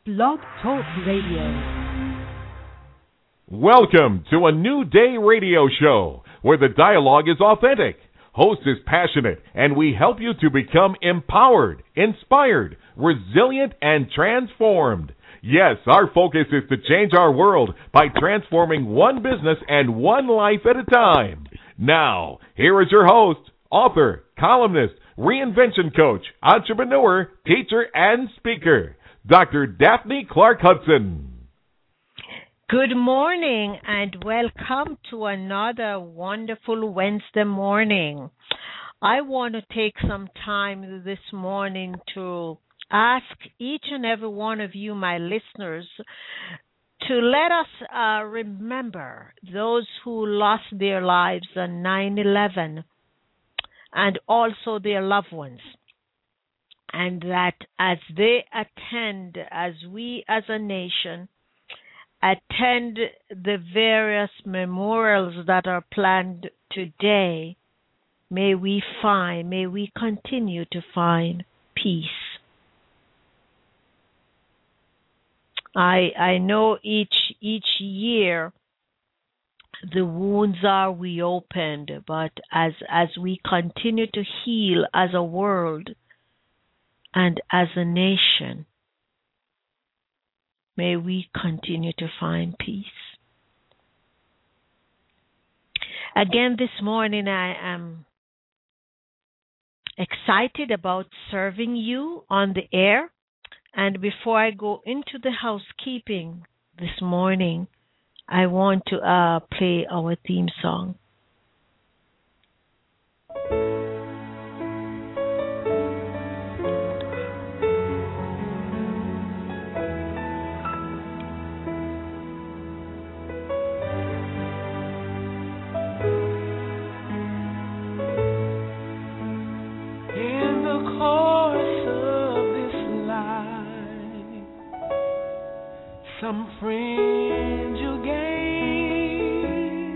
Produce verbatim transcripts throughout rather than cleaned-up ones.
Blog Talk Radio. Welcome to a New Day radio show where the dialogue is authentic, host is passionate, and we help you to become empowered, inspired, resilient, and transformed. Yes, our focus is to change our world by transforming one business and one life at a time. Now, here is your host, author, columnist, reinvention coach, entrepreneur, teacher, and speaker, Doctor Daphne Clark Hudson. Good morning and welcome to another wonderful Wednesday morning. I want to take some time this morning to ask each and every one of you, my listeners, to let us uh, remember those who lost their lives on nine eleven and also their loved ones. And that as they attend, as we as a nation, attend the various memorials that are planned today, may we find, may we continue to find peace. I I know each each year the wounds are reopened, but as as we continue to heal as a world and as a nation, may we continue to find peace. Again, this morning I am excited about serving you on the air. And before I go into the housekeeping this morning, I want to uh, play our theme song. Some friends you gain,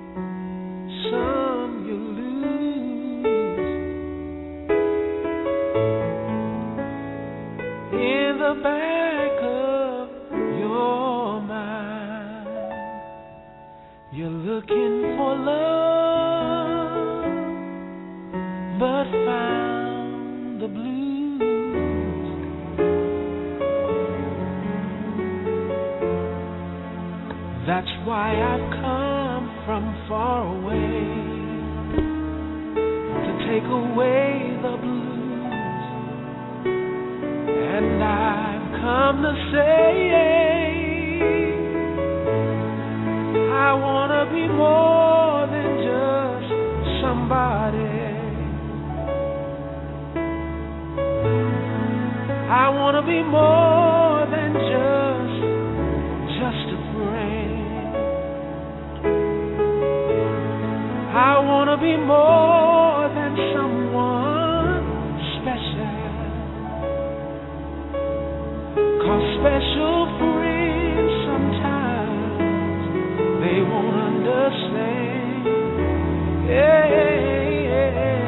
some you lose. In the back of your mind, you're looking for love, but found the blues. That's why I've come from far away to take away the blues. And I've come to say I want to be more than just somebody. I want to be more than just just a friend. I want to be more than someone special, 'cause special friends sometimes they won't understand. Yeah, yeah, yeah.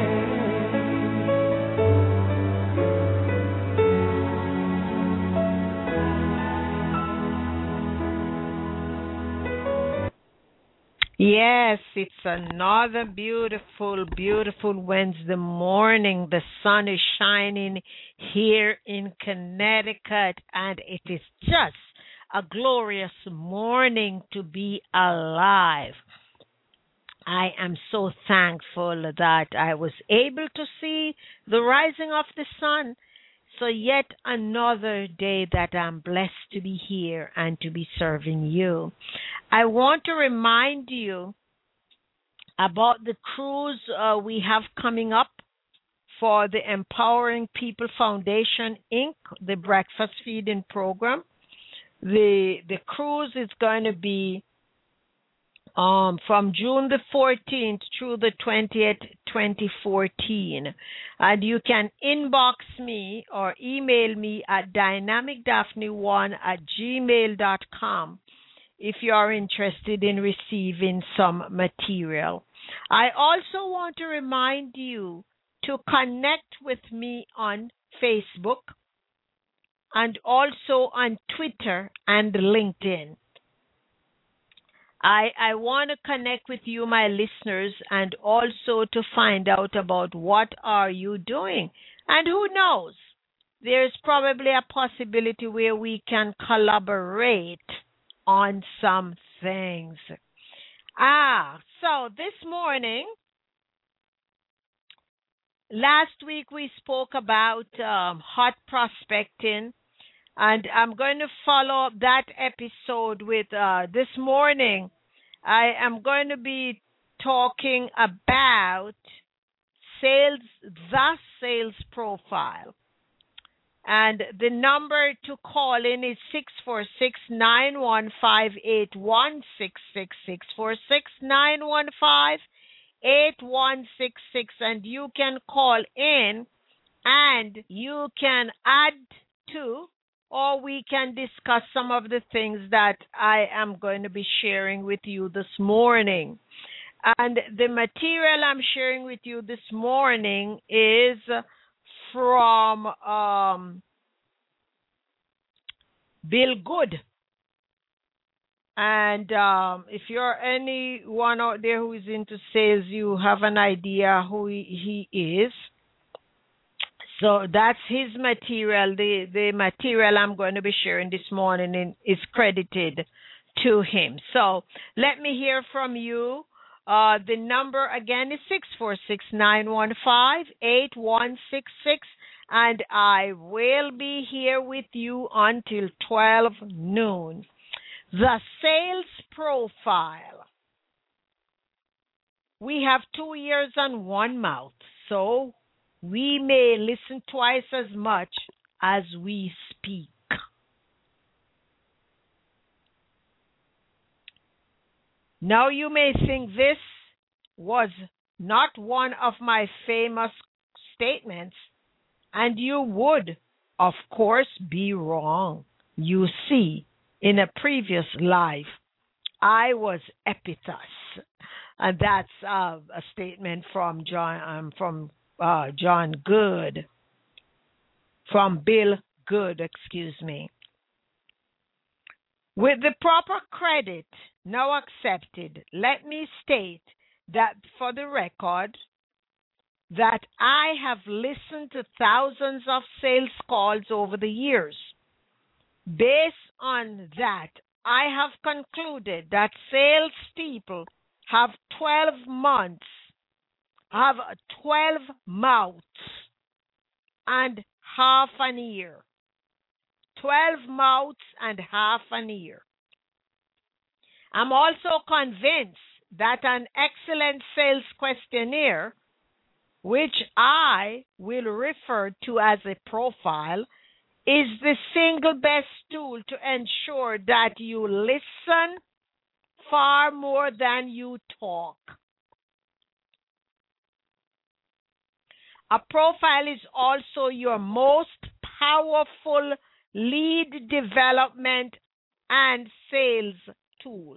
Yes, it's another beautiful, beautiful Wednesday morning. The sun is shining here in Connecticut, and it is just a glorious morning to be alive. I am so thankful that I was able to see the rising of the sun. So yet another day that I'm blessed to be here and to be serving you. I want to remind you about the cruise uh, we have coming up for the Empowering People Foundation, Incorporated, the breakfast feeding program. The the cruise is going to be um, from June the fourteenth through the twentieth, twenty fourteen. And you can inbox me or email me at dynamic daphne one at gmail dot com if you are interested in receiving some material. I also want to remind you to connect with me on Facebook and also on Twitter and LinkedIn. I, I want to connect with you, my listeners, and also to find out about what are you doing. And who knows, there's probably a possibility where we can collaborate on some things. Ah, so this morning, last week we spoke about um, hot prospecting, and I'm going to follow up that episode with uh, this morning. I am going to be talking about sales, the sales profile. And the number to call in is six four six, nine one five, eight one six six, six four six, nine one five, eight one six six. And you can call in and you can add to, or we can discuss some of the things that I am going to be sharing with you this morning. And the material I'm sharing with you this morning is from um, Bill Good. And um, if you're anyone out there who is into sales, you have an idea who he, he is. So that's his material. The, the material I'm going to be sharing this morning in, is credited to him. So let me hear from you. Uh, the number again is six four six, nine one five, eight one six six, and I will be here with you until twelve noon. The sales profile. We have two ears and one mouth, so we may listen twice as much as we speak. Now you may think this was not one of my famous statements, and you would, of course, be wrong. You see, in a previous life, I was Epithus, and that's uh, a statement from John, um, from uh, John Good, from Bill Good, excuse me. With the proper credit now accepted, let me state that for the record, that I have listened to thousands of sales calls over the years. Based on that, I have concluded that salespeople have twelve months, have twelve mouths, and half an ear. twelve mouths and half an ear. I'm also convinced that an excellent sales questionnaire, which I will refer to as a profile, is the single best tool to ensure that you listen far more than you talk. A profile is also your most powerful lead development and sales tool.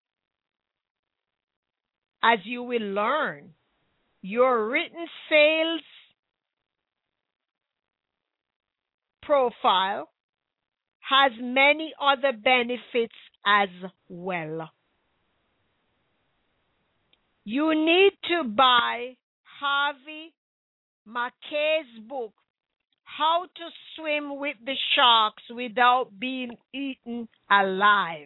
As you will learn, your written sales profile has many other benefits as well. You need to buy Harvey Mackay's book, How to Swim with the Sharks Without Being Eaten Alive.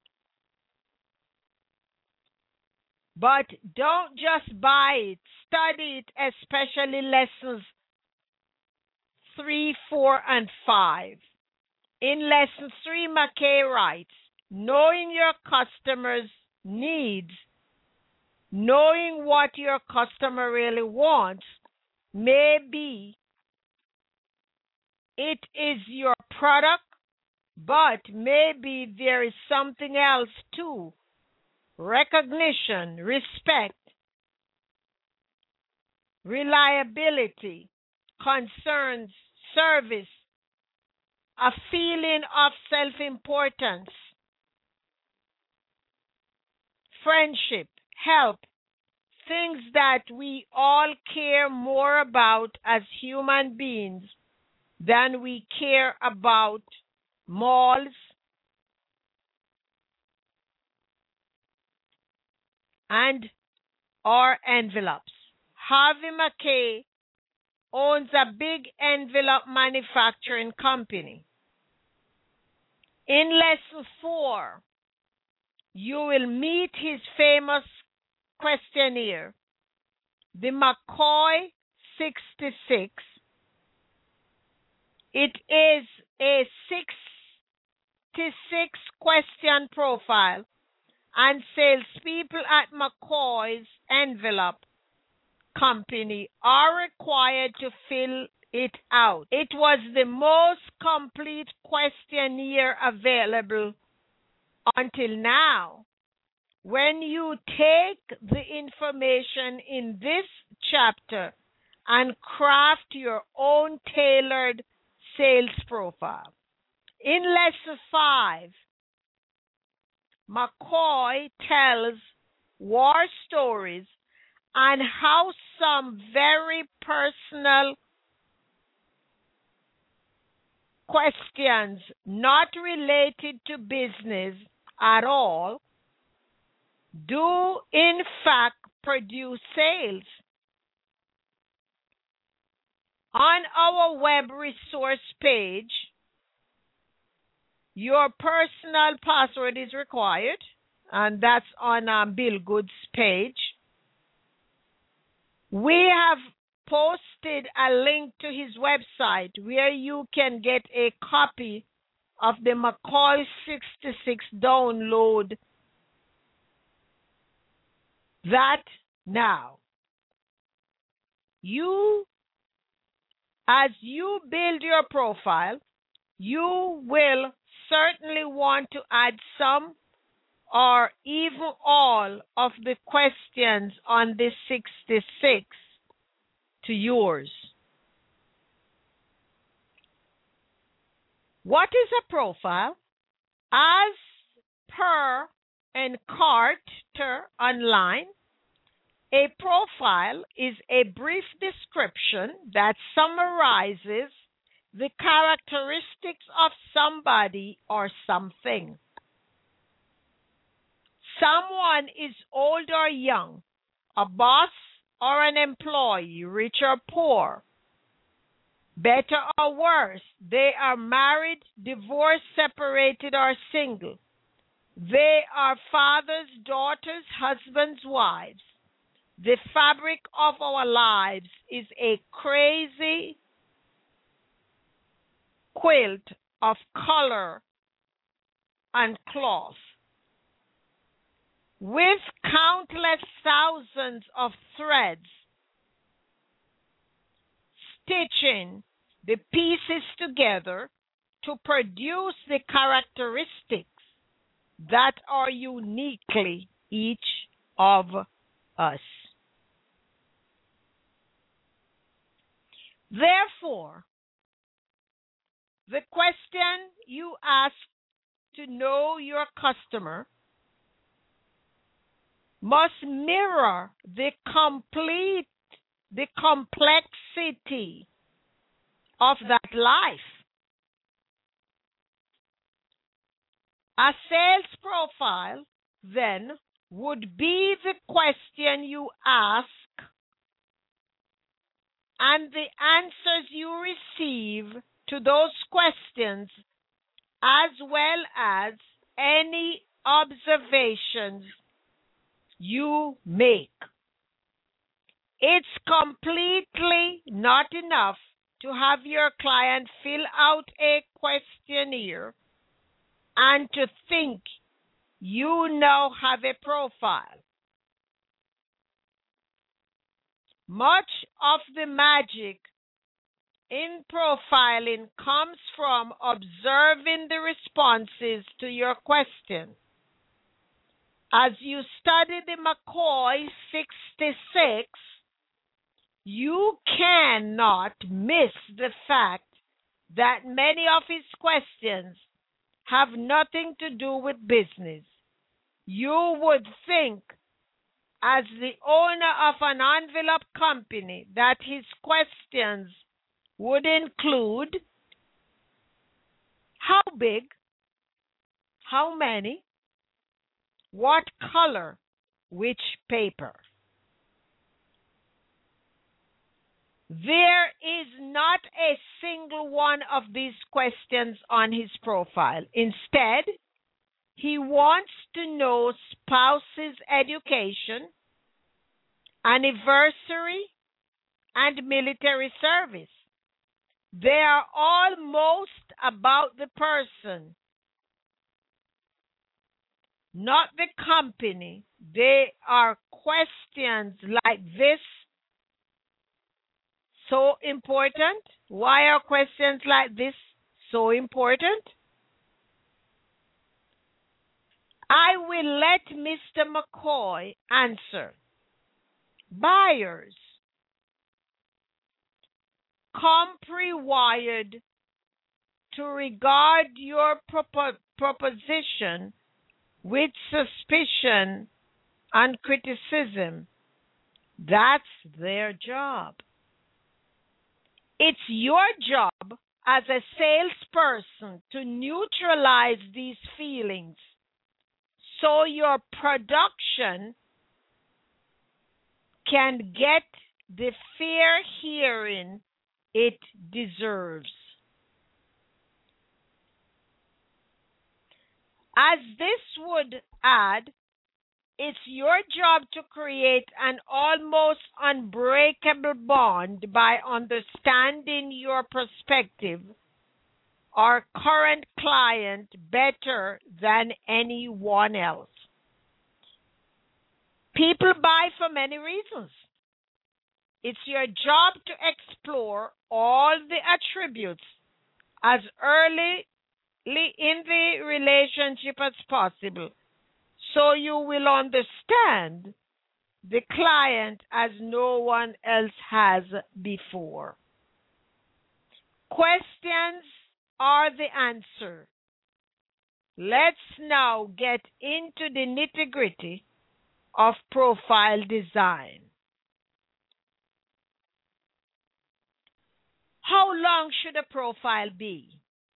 But don't just buy it. Study it, especially lessons three, four, and five. In lesson three, Mackay writes, knowing your customers' needs, knowing what your customer really wants, maybe it is your product, but maybe there is something else too. Recognition, respect, reliability, concerns, service, a feeling of self-importance, friendship, help, things that we all care more about as human beings than we care about malls and our envelopes. Harvey Mackay owns a big envelope manufacturing company. In lesson four, you will meet his famous questionnaire, the McCoy sixty-six. It is a sixty-six question profile, and salespeople at McCoy's envelope company are required to fill it out. It was the most complete questionnaire available until now. When you take the information in this chapter and craft your own tailored sales profile. In lesson five, McCoy tells war stories and how some very personal questions not related to business at all do in fact produce sales. On our web resource page, your personal password is required, and that's on um, Bill Good's page. We have posted a link to his website where you can get a copy of the McCoy sixty-six download that now. You, as you build your profile, you will certainly want to add some or even all of the questions on this sixty-six to yours. What is a profile? As per Encarter Online, a profile is a brief description that summarizes the characteristics of somebody or something. Someone is old or young, a boss or an employee, rich or poor, better or worse. They are married, divorced, separated, or single. They are fathers, daughters, husbands, wives. The fabric of our lives is a crazy quilt of color and cloth, with countless thousands of threads stitching the pieces together to produce the characteristics that are uniquely each of us. Therefore, the question you ask to know your customer must mirror the complete, the complexity of that life. A sales profile, then, would be the question you ask and the answers you receive to those questions, as well as any observations you make. It's completely not enough to have your client fill out a questionnaire and to think you now have a profile. Much of the magic in profiling comes from observing the responses to your question. As you study the McCoy sixty-six, you cannot miss the fact that many of his questions have nothing to do with business. You would think, as the owner of an envelope company, that his questions would include how big, how many, what color, which paper. There is not a single one of these questions on his profile. Instead, he wants to know spouse's education, anniversary, and military service. They are almost about the person, not the company. They are questions like this so important? Why are questions like this so important? I will let Mister McCoy answer. Buyers come pre-wired to regard your propo- proposition with suspicion and criticism. That's their job. It's your job as a salesperson to neutralize these feelings so your production can get the fair hearing it deserves. As this would add, it's your job to create an almost unbreakable bond by understanding your prospective or current client better than anyone else. People buy for many reasons. It's your job to explore all the attributes as early in the relationship as possible, so you will understand the client as no one else has before. Questions are the answer. Let's now get into the nitty-gritty of profile design. How long should a profile be?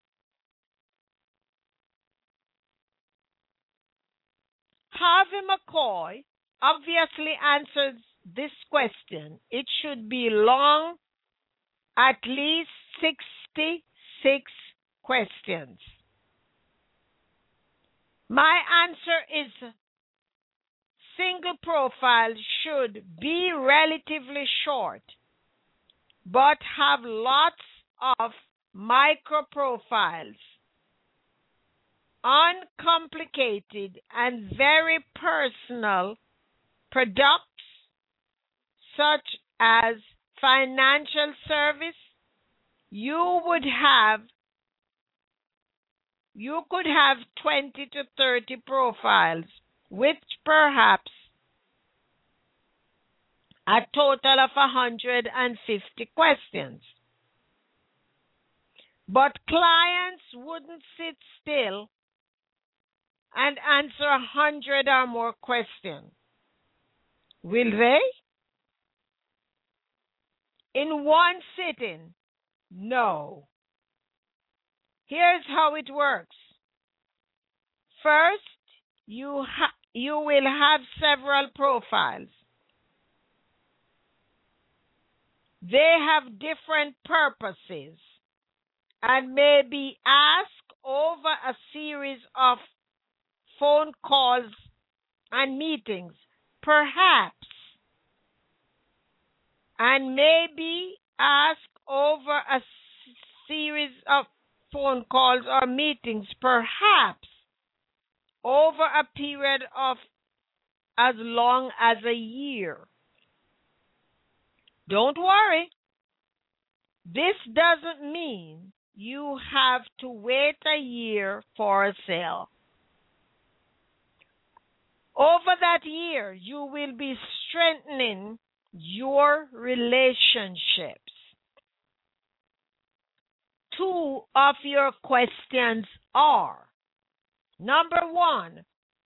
Harvey McCoy obviously answers this question. It should be long, at least sixty-six questions. My answer is single profile should be relatively short, but have lots of micro profiles, uncomplicated and very personal products such as financial service. You would have you could have twenty to thirty profiles with perhaps a total of one hundred fifty questions. But clients wouldn't sit still and answer a hundred or more questions. Will they? In one sitting? No. Here's how it works. First, you ha- you will have several profiles. They have different purposes and may be asked over a series of phone calls and meetings, perhaps, and may be asked over a series of phone calls or meetings, perhaps, over a period of as long as a year. Don't worry. This doesn't mean you have to wait a year for a sale. Over that year, you will be strengthening your relationships. Two of your questions are, number one,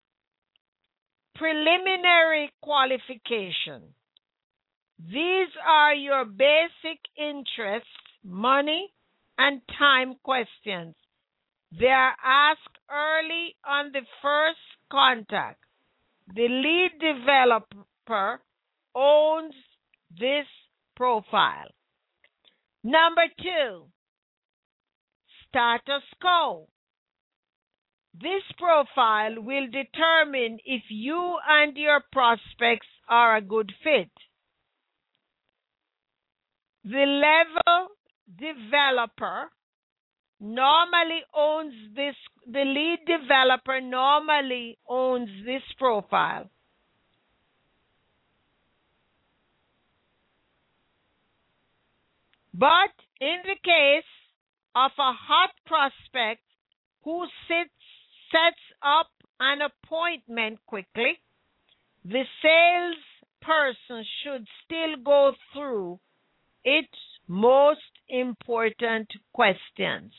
preliminary qualification. These are your basic interests money, and time questions. They are asked early on the first contact. The lead developer owns this profile. Number two, status quo. This profile will determine if you and your prospects are a good fit. The level developer normally owns this, the lead developer normally owns this profile. But in the case of a hot prospect who sits, sets up an appointment quickly, the salesperson should still go through its most important questions.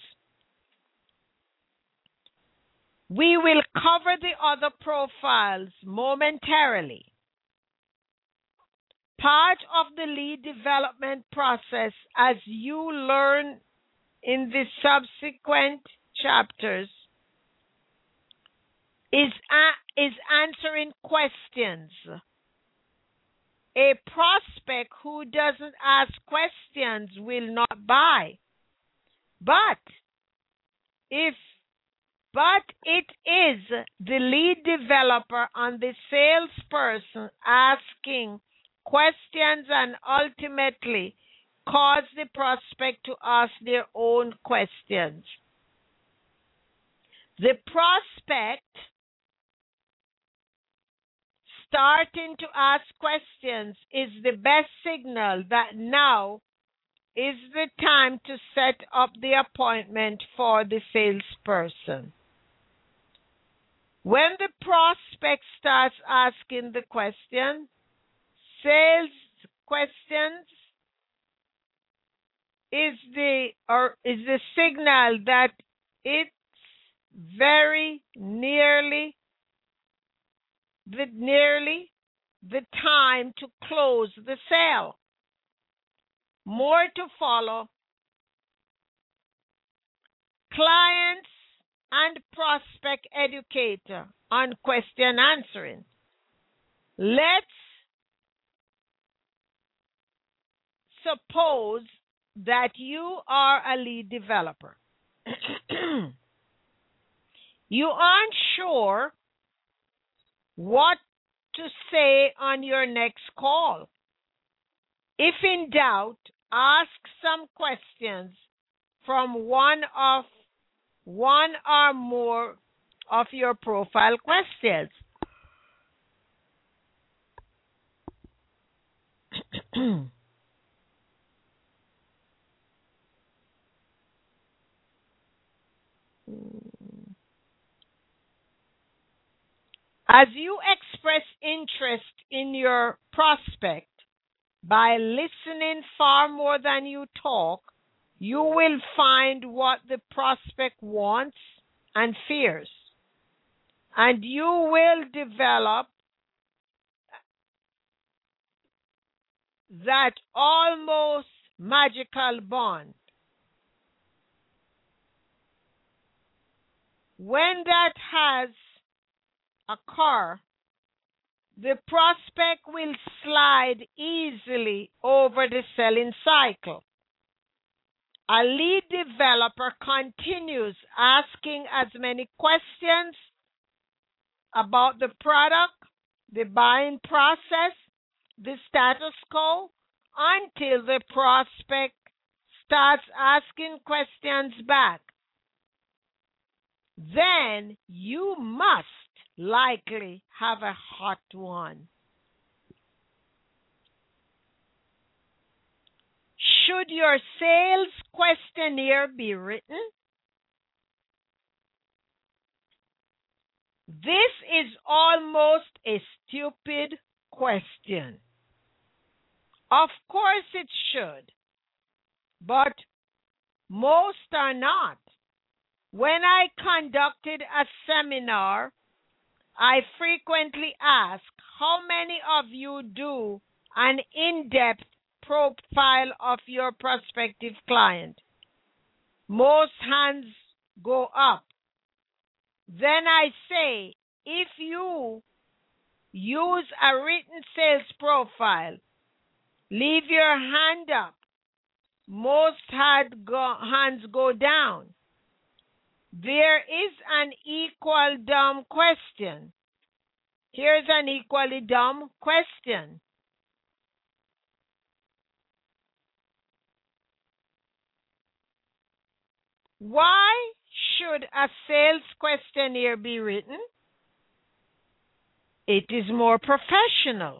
We will cover the other profiles momentarily. Part of the lead development process, as you learn in the subsequent chapters, is, a, is answering questions. A prospect who doesn't ask questions will not buy. But if but it is the lead developer and the salesperson asking questions and ultimately cause the prospect to ask their own questions. The prospect starting to ask questions is the best signal that now is the time to set up the appointment for the salesperson. When the prospect starts asking the question, sales questions is the or is the signal that it's very nearly the nearly the time to close the sale. More to follow. Clients and prospect educator on question answering. Let's suppose that you are a lead developer. You aren't sure what to say on your next call. If in doubt, ask some questions from one of one or more of your profile questions. As you express interest in your prospect by listening far more than you talk, you will find what the prospect wants and fears, and you will develop that almost magical bond. When that has occurred, the prospect will slide easily over the selling cycle. A lead developer continues asking as many questions about the product, the buying process, the status quo, until the prospect starts asking questions back. Then you must likely have a hot one. Should your sales questionnaire be written? This is almost a stupid question. Of course it should, but most are not. When I conducted a seminar, I frequently ask, how many of you do an in-depth profile of your prospective client. Most hands go up. Then I say, if you use a written sales profile, leave your hand up. Most had go, hands go down. There is an equal dumb question. Here's an equally dumb question. Why should a sales questionnaire be written? It is more professional.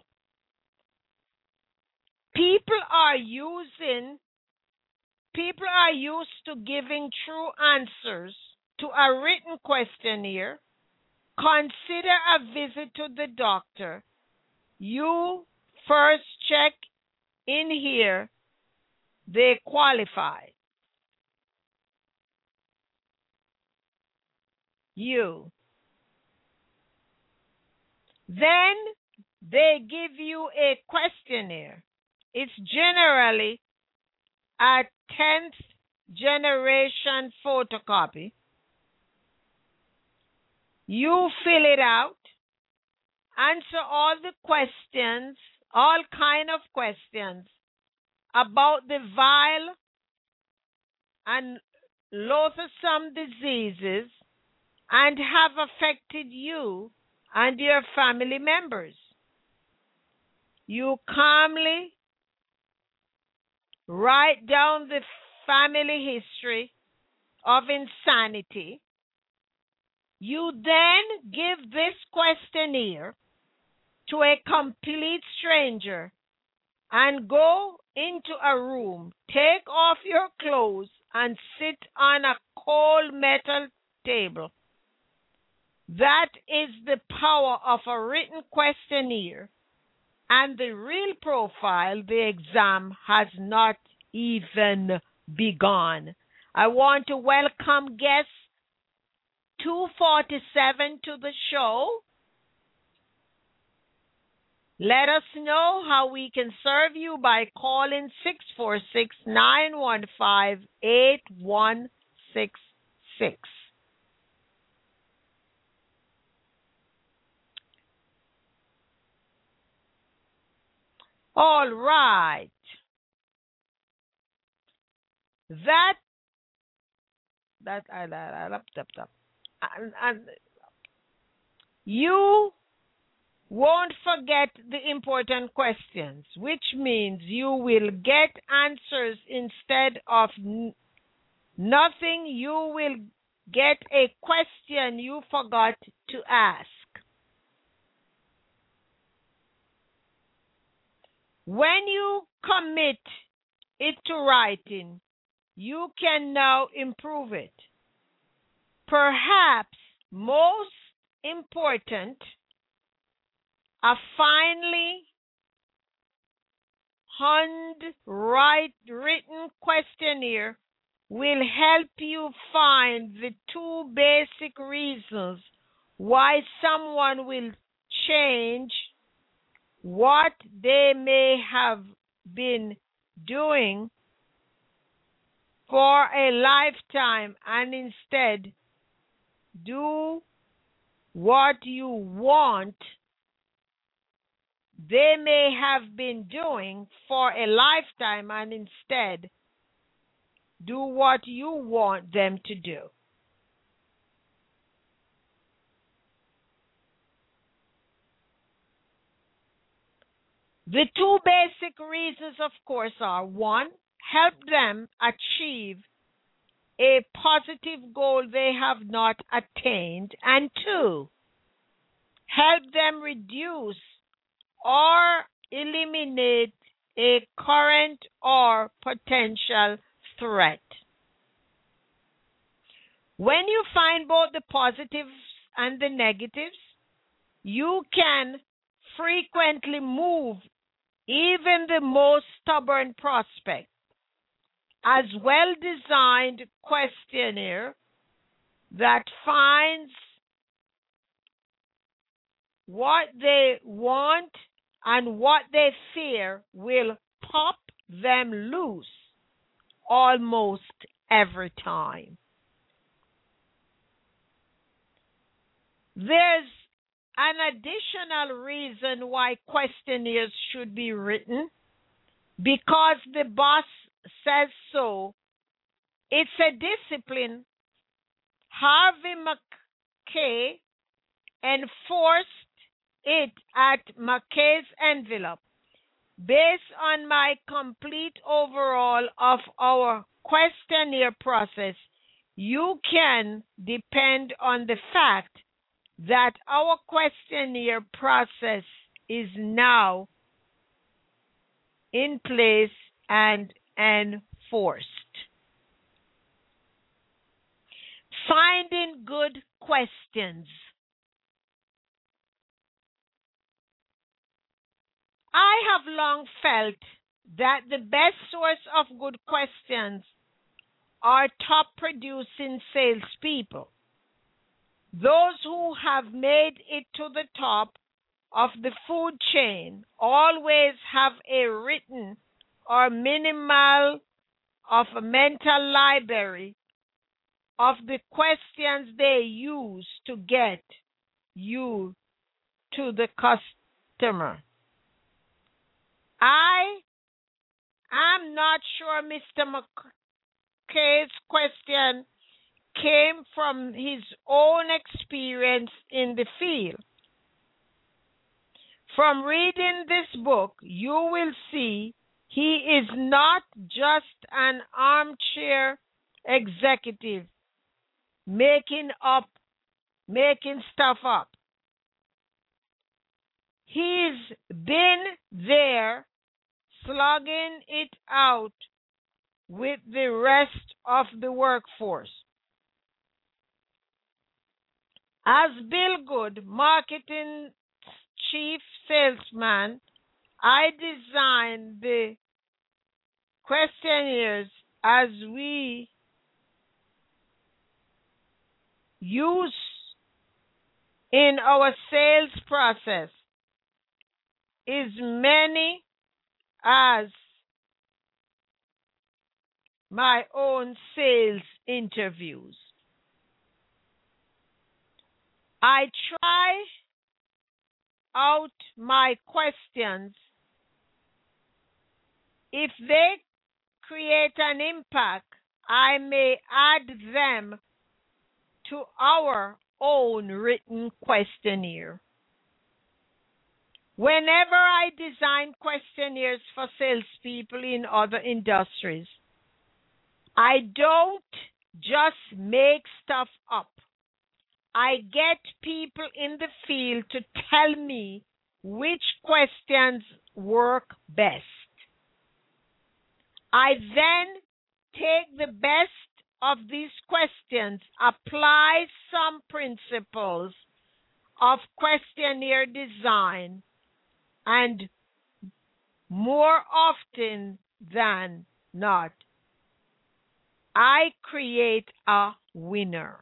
People are using, people are used to giving true answers to a written questionnaire. Consider a visit to the doctor. You first check in here. They qualify. You. Then they give you a questionnaire. It's generally a tenth generation photocopy. You fill it out, answer all the questions, all kind of questions about the vile and loathsome diseases and have affected you and your family members. You calmly write down the family history of insanity. You then give this questionnaire to a complete stranger and go into a room, take off your clothes, and sit on a cold metal table. That is the power of a written questionnaire, and the real profile, the exam, has not even begun. I want to welcome guest two forty-seven to the show. Let us know how we can serve you by calling six four six, nine one five, eight one six six. All right. That that I I and, and you won't forget the important questions, which means you will get answers instead of n- nothing. You will get a question you forgot to ask. When you commit it to writing, you can now improve it. Perhaps most important, a finely handwritten questionnaire will help you find the two basic reasons why someone will change what they may have been doing for a lifetime and instead do what you want they may have been doing for a lifetime and instead do what you want them to do. The two basic reasons, of course, are one, help them achieve a positive goal they have not attained, and two, help them reduce or eliminate a current or potential threat. When you find both the positives and the negatives, you can frequently move even the most stubborn prospect. As well-designed questionnaire that finds what they want and what they fear will pop them loose almost every time. There's an additional reason why questionnaires should be written, because the boss says so. It's a discipline. Harvey Mackay enforced it at Mackay's Envelope. Based on my complete overall of our questionnaire process, you can depend on the fact that our questionnaire process is now in place and enforced. Finding good questions. I have long felt that the best source of good questions are top producing salespeople. Those who have made it to the top of the food chain always have a written or minimal of a mental library of the questions they use to get you to the customer. I am not sure Mister McKay's question came from his own experience in the field. From reading this book, you will see he is not just an armchair executive making up, making stuff up. He's been there slugging it out with the rest of the workforce. As Bill Good, marketing chief salesman, I designed the questionnaires as we use in our sales process as many as my own sales interviews. I try out my questions. If they create an impact, I may add them to our own written questionnaire. Whenever I design questionnaires for salespeople in other industries, I don't just make stuff up. I get people in the field to tell me which questions work best. I then take the best of these questions, apply some principles of questionnaire design, and more often than not, I create a winner.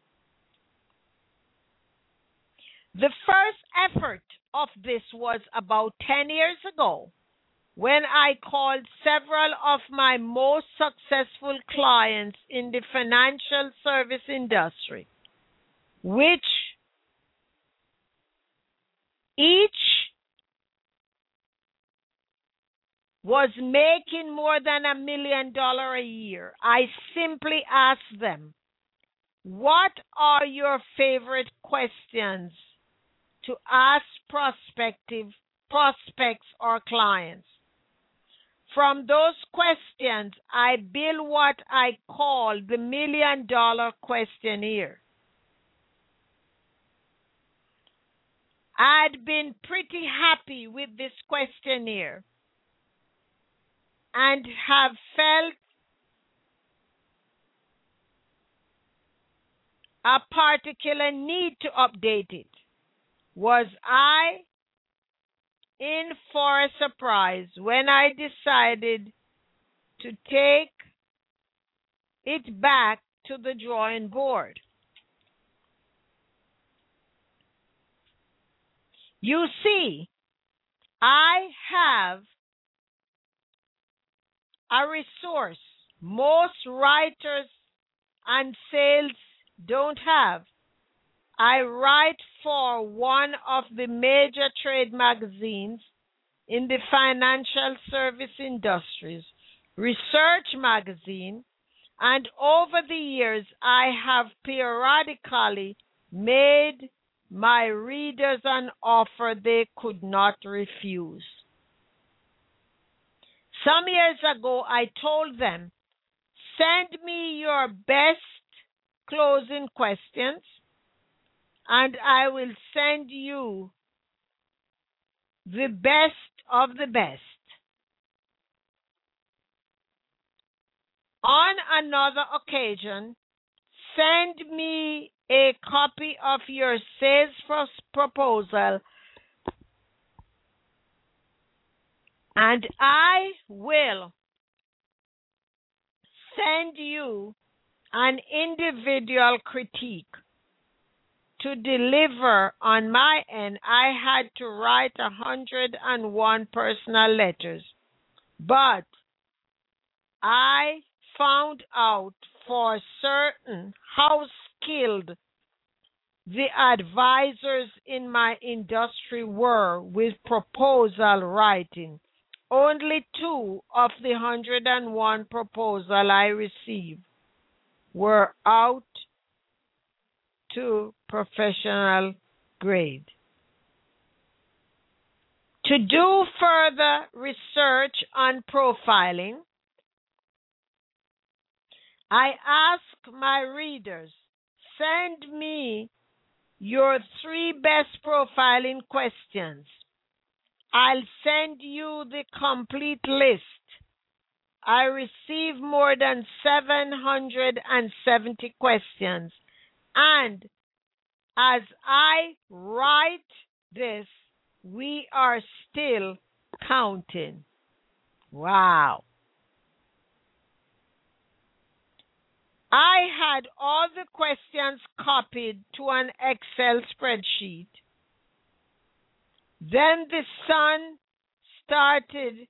The first effort of this was about ten years ago when I called several of my most successful clients in the financial service industry, which each was making more than a million dollars a year. I simply asked them, what are your favorite questions to ask prospective prospects or clients? From those questions, I built what I call the million dollar questionnaire. I'd been pretty happy with this questionnaire and have felt a particular need to update it. Was I in for a surprise when I decided to take it back to the drawing board? You see, I have a resource most writers and sales don't have. I write for one of the major trade magazines in the financial service industries, Research Magazine, and over the years I have periodically made my readers an offer they could not refuse. Some years ago, I told them, send me your best closing questions, and I will send you the best of the best. On another occasion, send me a copy of your sales proposal, and I will send you an individual critique. To deliver on my end, I had to write one hundred one personal letters, but I found out for certain how skilled the advisors in my industry were with proposal writing. Only two of the one hundred one proposal I received were out to professional grade. To do further research on profiling, I ask my readers, send me your three best profiling questions. I'll send you the complete list. I received more than seven hundred seventy questions. And as I write this, we are still counting. Wow. I had all the questions copied to an Excel spreadsheet. Then the sun started.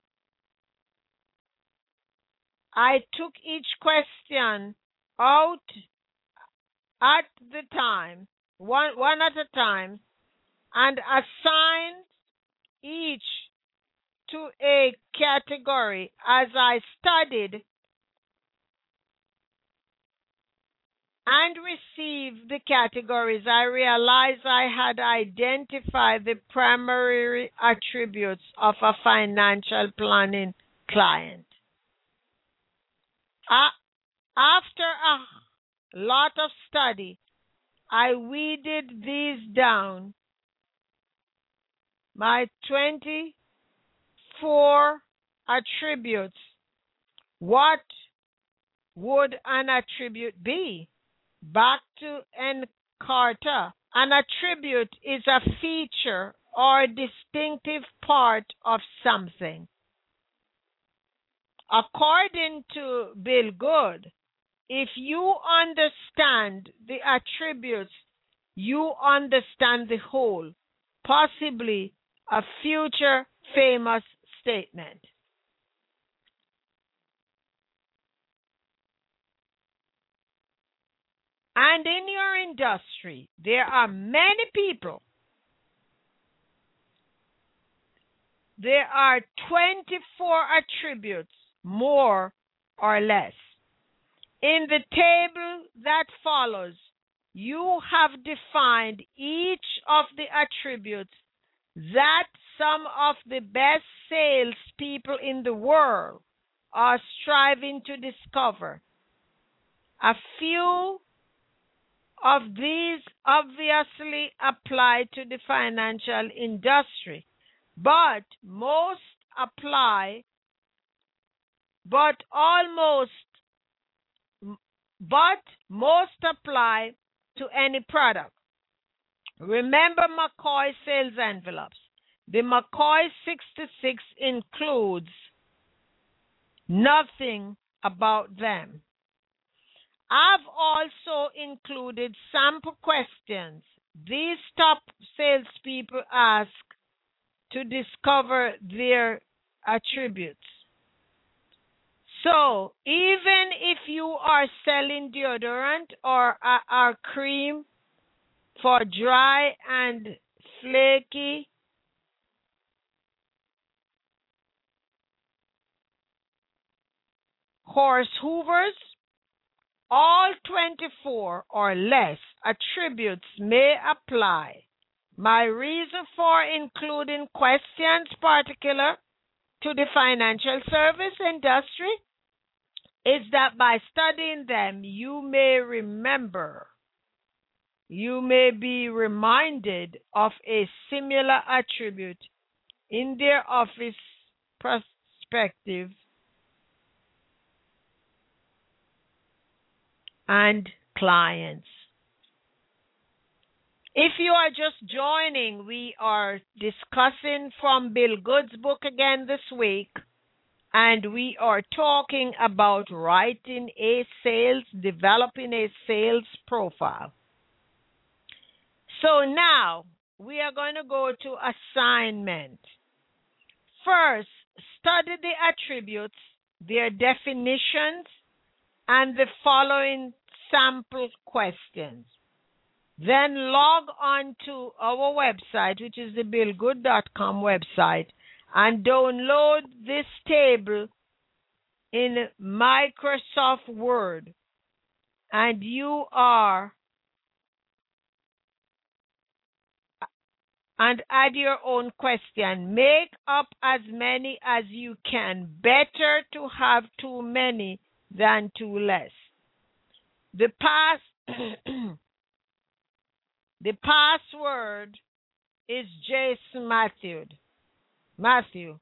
I took each question out at the time, one, one at a time, and assigned each to a category. As I studied and received the categories, I realized I had identified the primary attributes of a financial planning client. Uh, after a lot of study, I weeded these down. My twenty-four attributes. What would an attribute be? Back to N. Carter. An attribute is a feature or distinctive part of something. According to Bill Good, if you understand the attributes, you understand the whole, possibly a future famous statement. And in your industry, there are many people. There are twenty-four attributes, more or less. In the table that follows, you have defined each of the attributes that some of the best salespeople in the world are striving to discover. A few of these obviously apply to the financial industry, but most apply, but almost, but most apply to any product. Remember McCoy sales envelopes. The McCoy sixty-six includes nothing about them. I've also included sample questions these top salespeople ask to discover their attributes. So even if you are selling deodorant or a, a cream for dry and flaky horse hoovers, all twenty-four or less attributes may apply. My reason for including questions particular to the financial service industry is that by studying them, you may remember, you may be reminded of a similar attribute in their office perspective and clients. If you are just joining, we are discussing from Bill Good's book again this week, and we are talking about writing a sales, developing a sales profile. So now we are going to go to assignment. First, study the attributes, their definitions, and the following sample questions. Then log on to our website, which is the bill good dot com website, and download this table in Microsoft Word. And you are, and add your own question. Make up as many as you can. Better to have too many than too less. The pass the password is Jason Matthew. Matthew.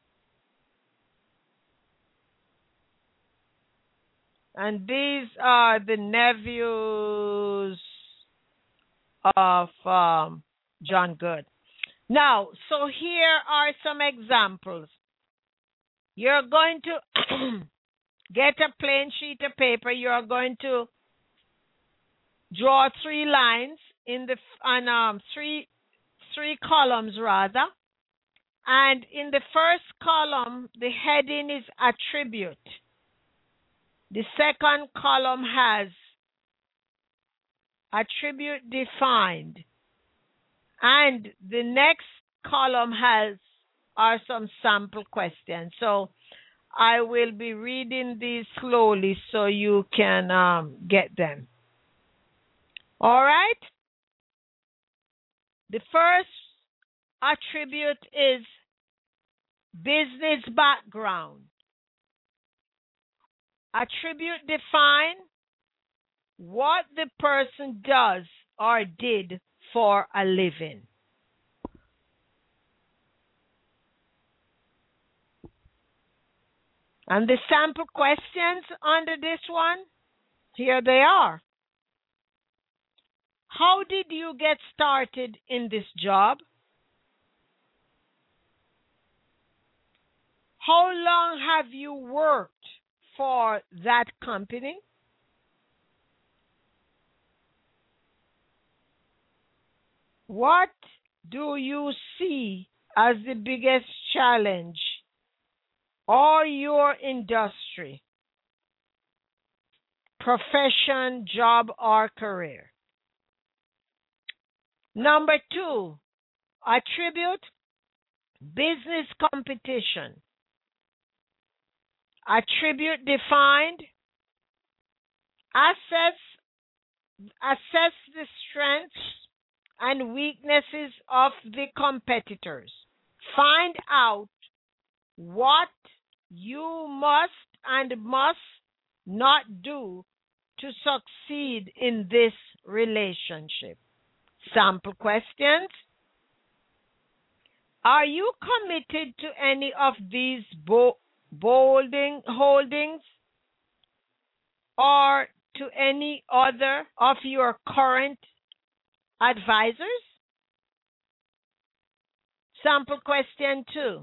And these are the nephews of um, John Good. Now, so here are some examples. You're going to get a plain sheet of paper. You're going to draw three lines in the on um three three columns rather. And in the first column, the heading is attribute. The second column has attribute defined. And the next column has are some sample questions. So I will be reading these slowly so you can um, get them. All right? The first attribute is business background. Attribute define what the person does or did for a living. And the sample questions under this one, here they are. How did you get started in this job? How long have you worked for that company? What do you see as the biggest challenge or your industry, profession, job, or career? Number two, attribute business competition. Attribute defined. Assess, assess the strengths and weaknesses of the competitors. Find out what you must and must not do to succeed in this relationship. Sample questions. Are you committed to any of these bo- bolding holdings or to any other of your current advisors? Sample question two.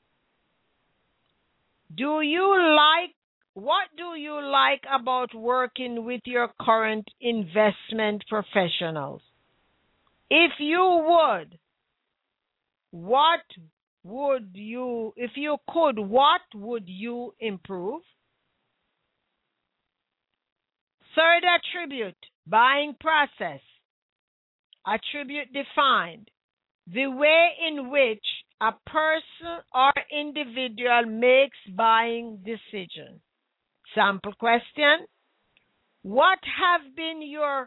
Do you like, what do you like about working with your current investment professionals? If you would, what would you, if you could, what would you improve? Third attribute, buying process. Attribute defined, the way in which a person or individual makes buying decision. Sample question. What have been your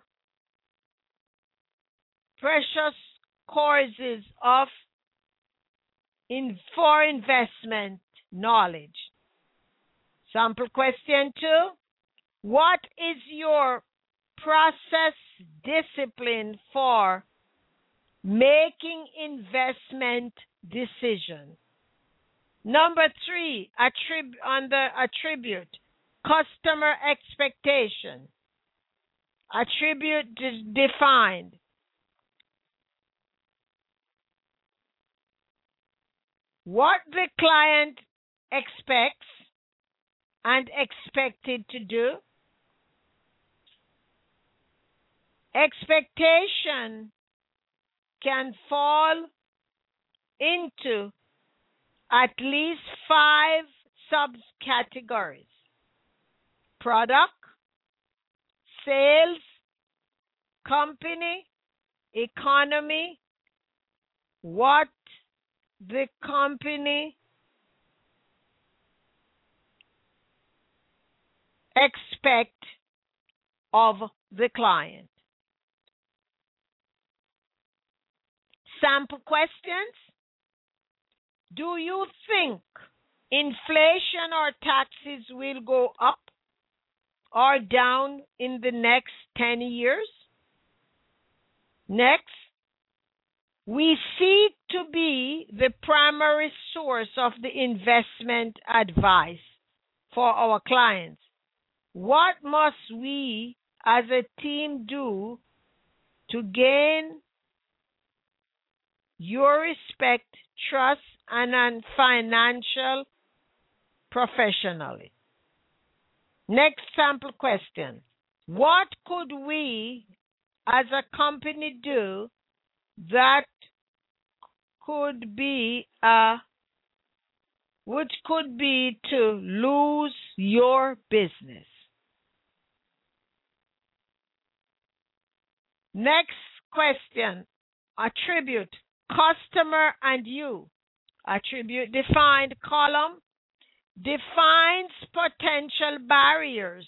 precious courses of in for investment knowledge? Sample question two. What is your process discipline for making investment decisions? Number three, attrib- on the attribute, customer expectation. Attribute de- defined. What the client expects and expected to do. Expectation can fall into at least five subcategories: product, sales, company, economy, what the company expect of the client. Sample questions. Do you think inflation or taxes will go up or down in the next ten years? Next, we seek to be the primary source of the investment advice for our clients. What must we as a team do to gain your respect, trust, and financial professionally? Next sample question. What could we as a company do that could be a which could be to lose your business? Next question. Attribute, customer and you. Attribute defined column defines potential barriers,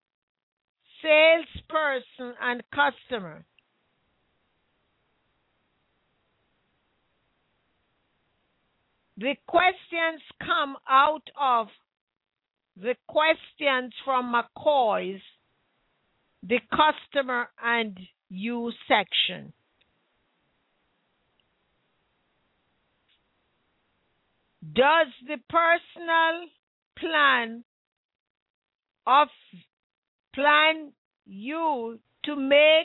salesperson and customer. The questions come out of the questions from McCoy's The Customer and You section. Does the personal plan of plan you to make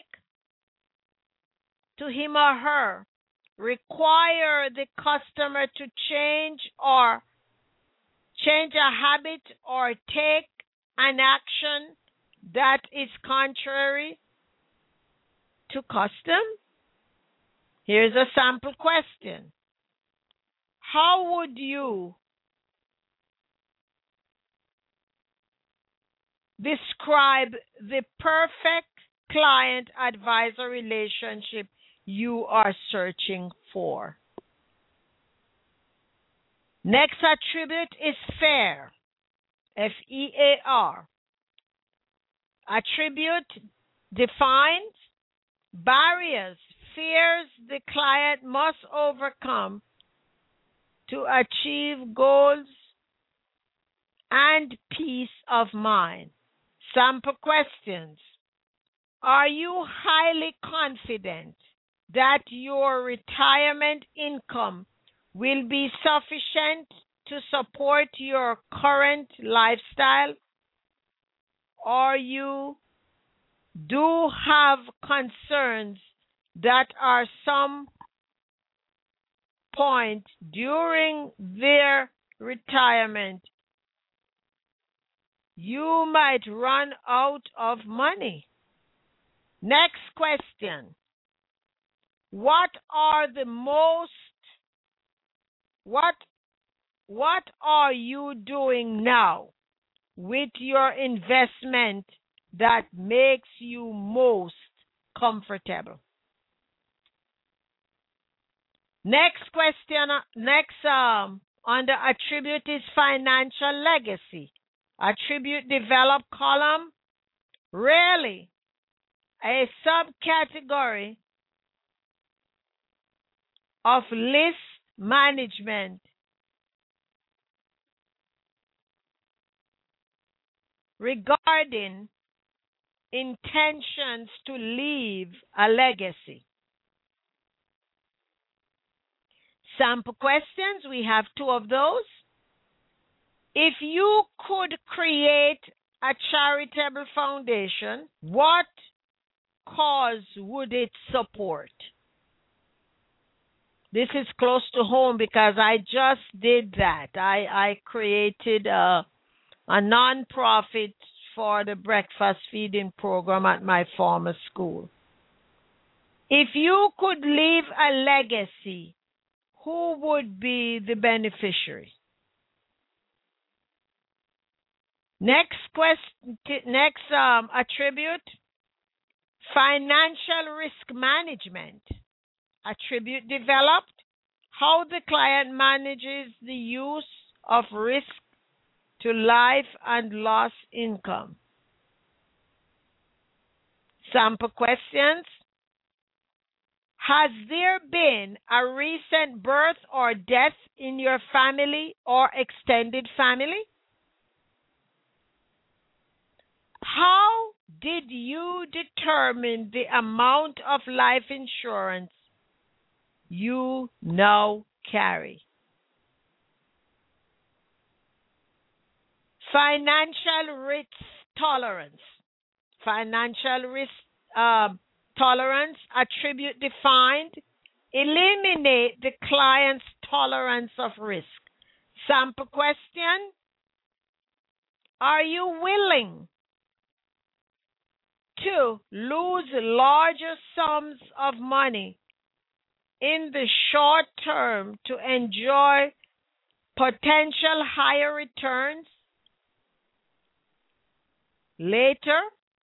to him or her require the customer to change or change a habit or take an action that is contrary to custom? Here's a sample question. How would you describe the perfect client advisor relationship you are searching for? Next attribute is fair, F E A R. Attribute defines barriers, fears the client must overcome to achieve goals and peace of mind. Sample questions. Are you highly confident that your retirement income will be sufficient to support your current lifestyle? Or you do have concerns that at some point during their retirement you might run out of money? Next question. What are the most what what are you doing now with your investment that makes you most comfortable. Next question, uh, next um, under attribute is financial legacy. Attribute develop column, rarely a subcategory of list management regarding intentions to leave a legacy. Sample questions, we have two of those. If you could create a charitable foundation, what cause would it support? This is close to home because I just did that. I, I created a, a non-profit for the breakfast feeding program at my former school. If you could leave a legacy, who would be the beneficiary? Next question, next um, attribute, financial risk management. Attribute developed, how the client manages the use of risk to life and loss income. Sample questions. Has there been a recent birth or death in your family or extended family? How did you determine the amount of life insurance you now carry? Financial risk tolerance. Financial risk um, tolerance, attribute defined, eliminate the client's tolerance of risk. Sample question, are you willing to lose larger sums of money in the short term to enjoy potential higher returns later?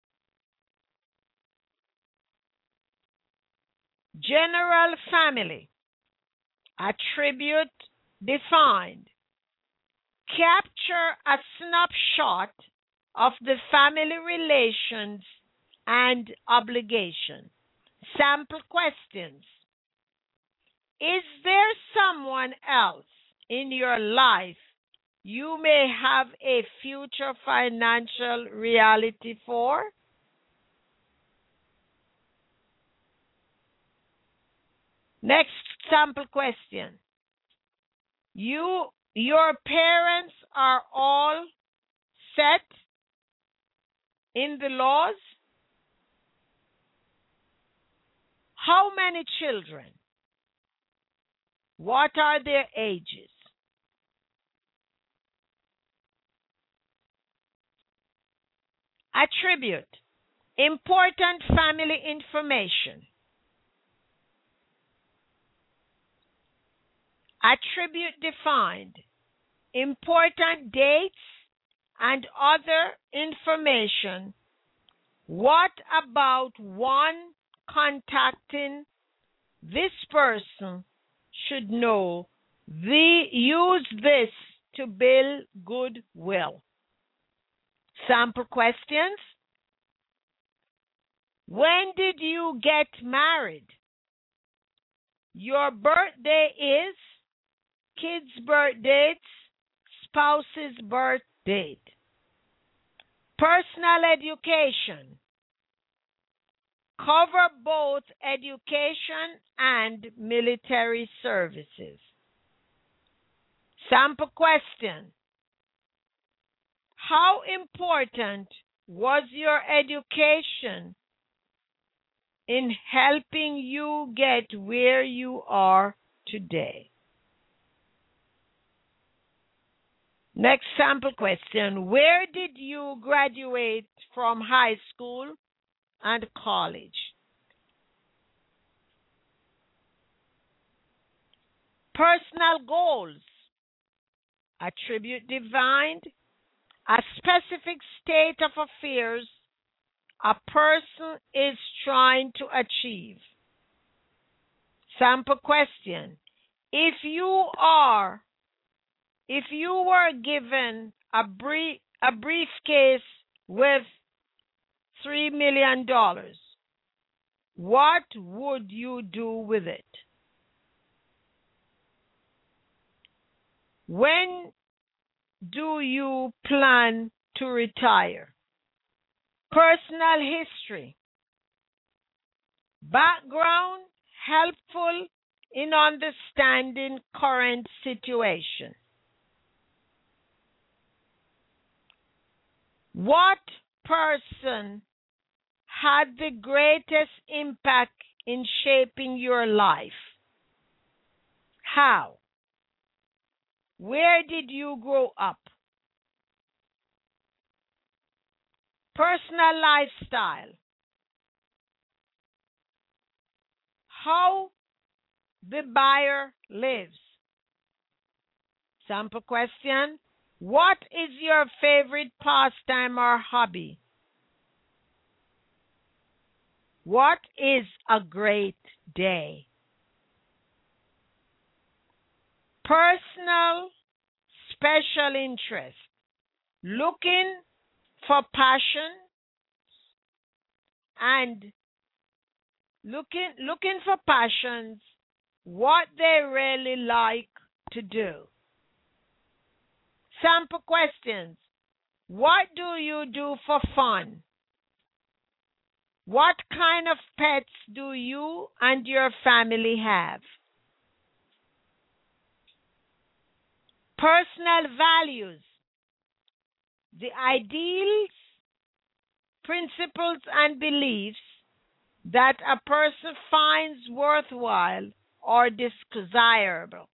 General family, attribute defined. Capture a snapshot of the family relations and obligation. Sample questions. Is there someone else in your life you may have a future financial reality for? Next sample question. You, your parents are all set in the laws? How many children? What are their ages? Attribute, important family information. Attribute defined, important dates and other information. What about one contacting this person should know? The, use this to build goodwill. Sample questions. When did you get married? Your birthday is, kids' birth dates, spouse's birth date. Personal education. Cover both education and military services. Sample question. How important was your education in helping you get where you are today? Next sample question. Where did you graduate from high school and college? Personal goals. Attribute defined. A specific state of affairs a person is trying to achieve. Sample question. If you are, if you were given a brief, a briefcase with three million dollars, what would you do with it? When do you plan to retire? Personal history. Background helpful in understanding current situation. What person had the greatest impact in shaping your life? How? Where did you grow up? Personal lifestyle. How the buyer lives. Sample question. What is your favorite pastime or hobby? What is a great day? Personal special interest. Looking for passion and looking looking for passions, what they really like to do. Sample questions. What do you do for fun? What kind of pets do you and your family have? Personal values. The ideals, principles, and beliefs that a person finds worthwhile or desirable.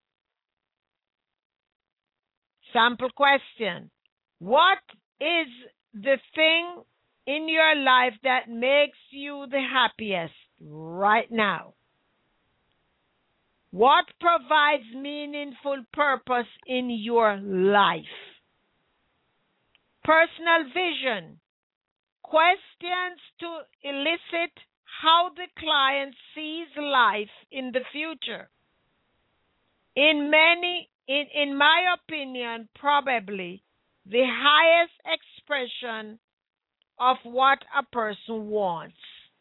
Sample question. What is the thing in your life that makes you the happiest right now? What provides meaningful purpose in your life? Personal vision. Questions to elicit how the client sees life in the future. In many, in, in my opinion, probably the highest expression of what a person wants.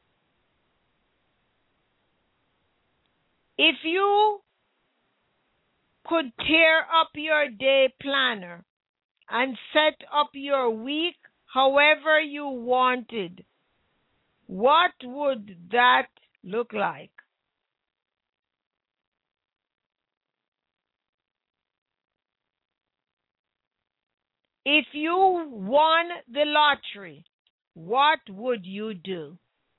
If you could tear up your day planner and set up your week however you wanted, what would that look like? If you won the lottery, what would you do?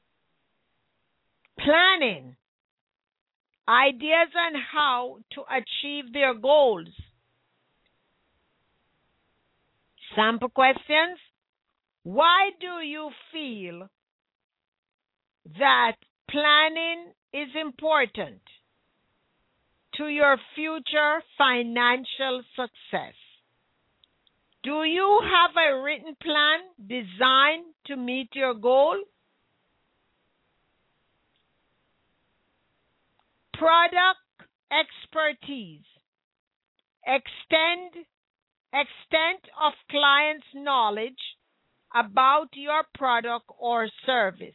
Planning. Ideas on how to achieve their goals. Sample questions. Why do you feel that planning is important to your future financial success? Do you have a written plan designed to meet your goal? Product expertise. Extend, extent of client's knowledge about your product or service.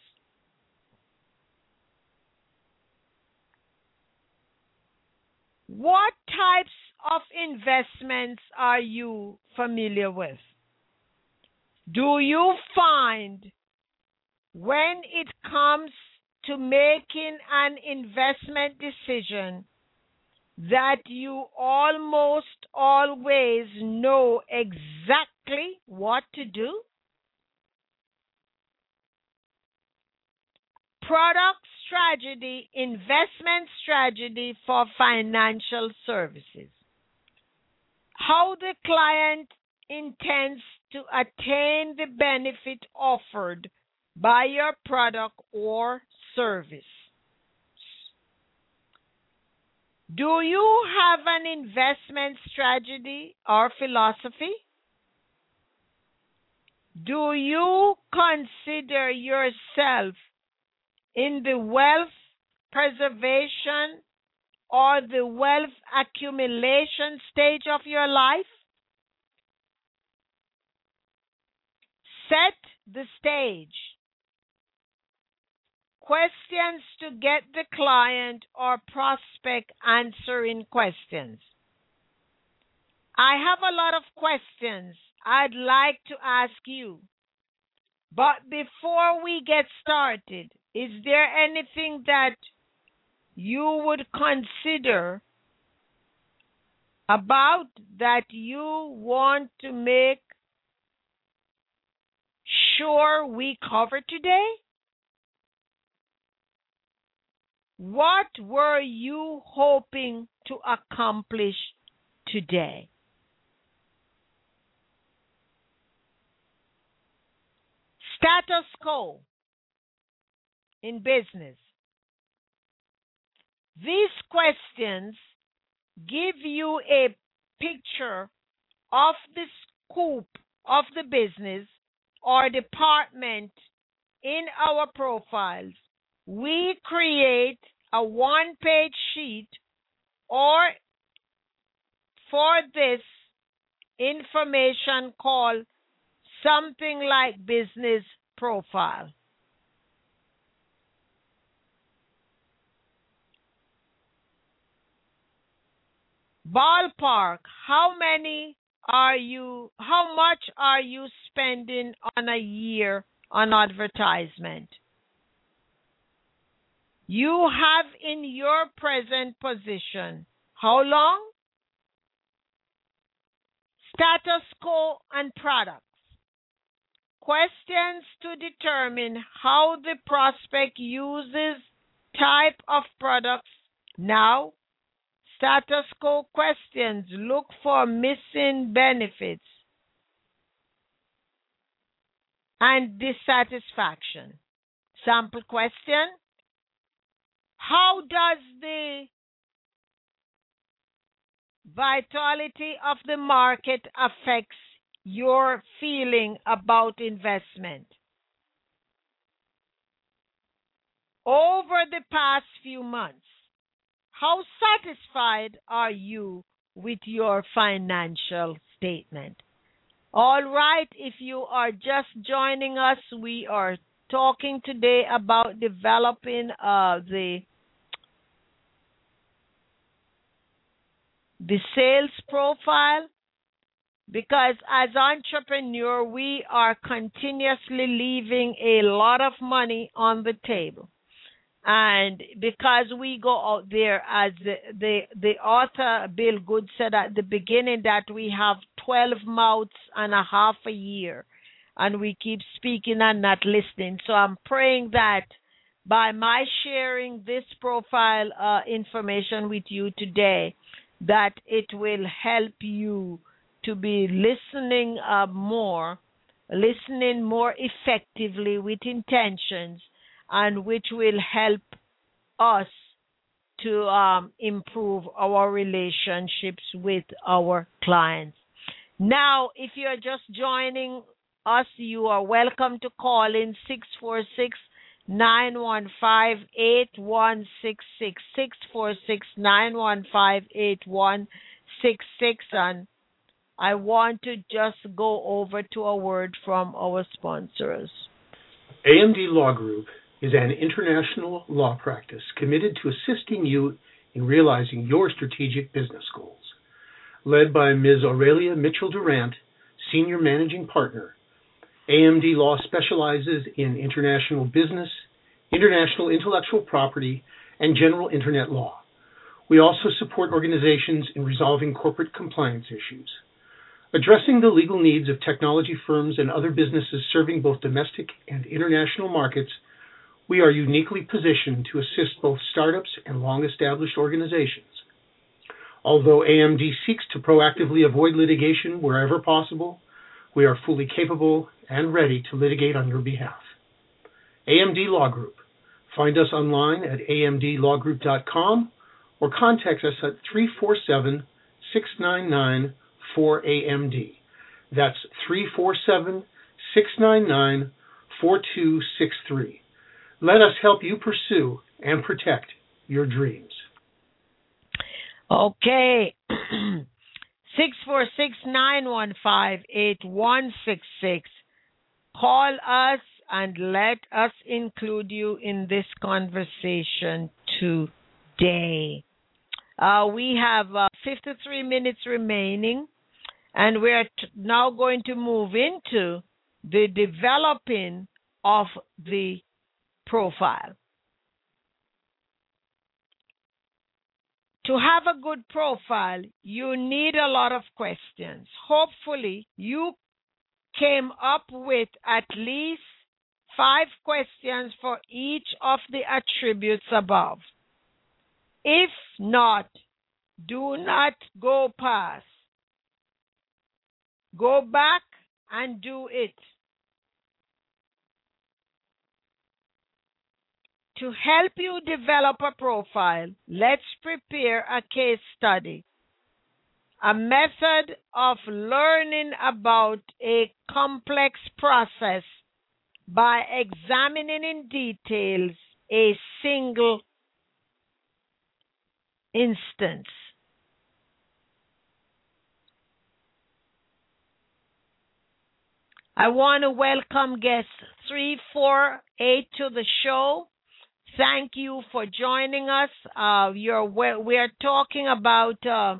What types of investments are you familiar with? Do you find when it comes to making an investment decision that you almost always know exactly what to do? Product strategy, investment strategy for financial services. How the client intends to attain the benefit offered by your product or service. Do you have an investment strategy or philosophy? Do you consider yourself in the wealth preservation or the wealth accumulation stage of your life? Set the stage. Questions to get the client or prospect answering questions. I have a lot of questions I'd like to ask you. But before we get started, is there anything that you would consider about that you want to make sure we cover today? What were you hoping to accomplish today? Status quo in business. These questions give you a picture of the scope of the business or department in our profiles. We create a one-page sheet or for this information called something like business profile. Ballpark, how many are you, how much are you spending on a year on advertisement? You have in your present position, how long? Status quo and products. Questions to determine how the prospect uses type of products. Now, status quo questions. Look for missing benefits and dissatisfaction. Sample question. How does the vitality of the market affect your feeling about investment? Over the past few months, how satisfied are you with your financial statement? All right, if you are just joining us, we are talking today about developing uh, the the sales profile, because as entrepreneur, we are continuously leaving a lot of money on the table. And because we go out there, as the, the, the author Bill Good said at the beginning, that we have twelve mouths and a half a year, and we keep speaking and not listening. So I'm praying that by my sharing this profile uh, information with you today, that it will help you to be listening uh, more, listening more effectively with intentions, and which will help us to um, improve our relationships with our clients. Now, if you're just joining us, you are welcome to call in six four six, nine one five, eight one six six, six four six, nine one five, eight one six six, and I want to just go over to a word from our sponsors. A M D Law Group is an international law practice committed to assisting you in realizing your strategic business goals. Led by Miz Aurelia Mitchell-Durant, Senior Managing Partner, A M D Law specializes in international business, international intellectual property, and general Internet law. We also support organizations in resolving corporate compliance issues. Addressing the legal needs of technology firms and other businesses serving both domestic and international markets, we are uniquely positioned to assist both startups and long-established organizations. Although A M D seeks to proactively avoid litigation wherever possible, we are fully capable and ready to litigate on your behalf. A M D Law Group. Find us online at a m d law group dot com or contact us at three four seven, six nine nine, four A M D. That's three four seven, six nine nine, four two six three. Let us help you pursue and protect your dreams. Okay. six four six, nine one five, eight one six six. Call us and let us include you in this conversation today. Uh, we have uh, fifty-three minutes remaining, and we're t- now going to move into the developing of the profile. To have a good profile, you need a lot of questions. Hopefully, you came up with at least five questions for each of the attributes above. If not, do not go past. Go back and do it. To help you develop a profile, let's prepare a case study, a method of learning about a complex process by examining in details a single instance. I want to welcome guest three four eight to the show. Thank you for joining us. Uh, you're, we're, we're talking about uh,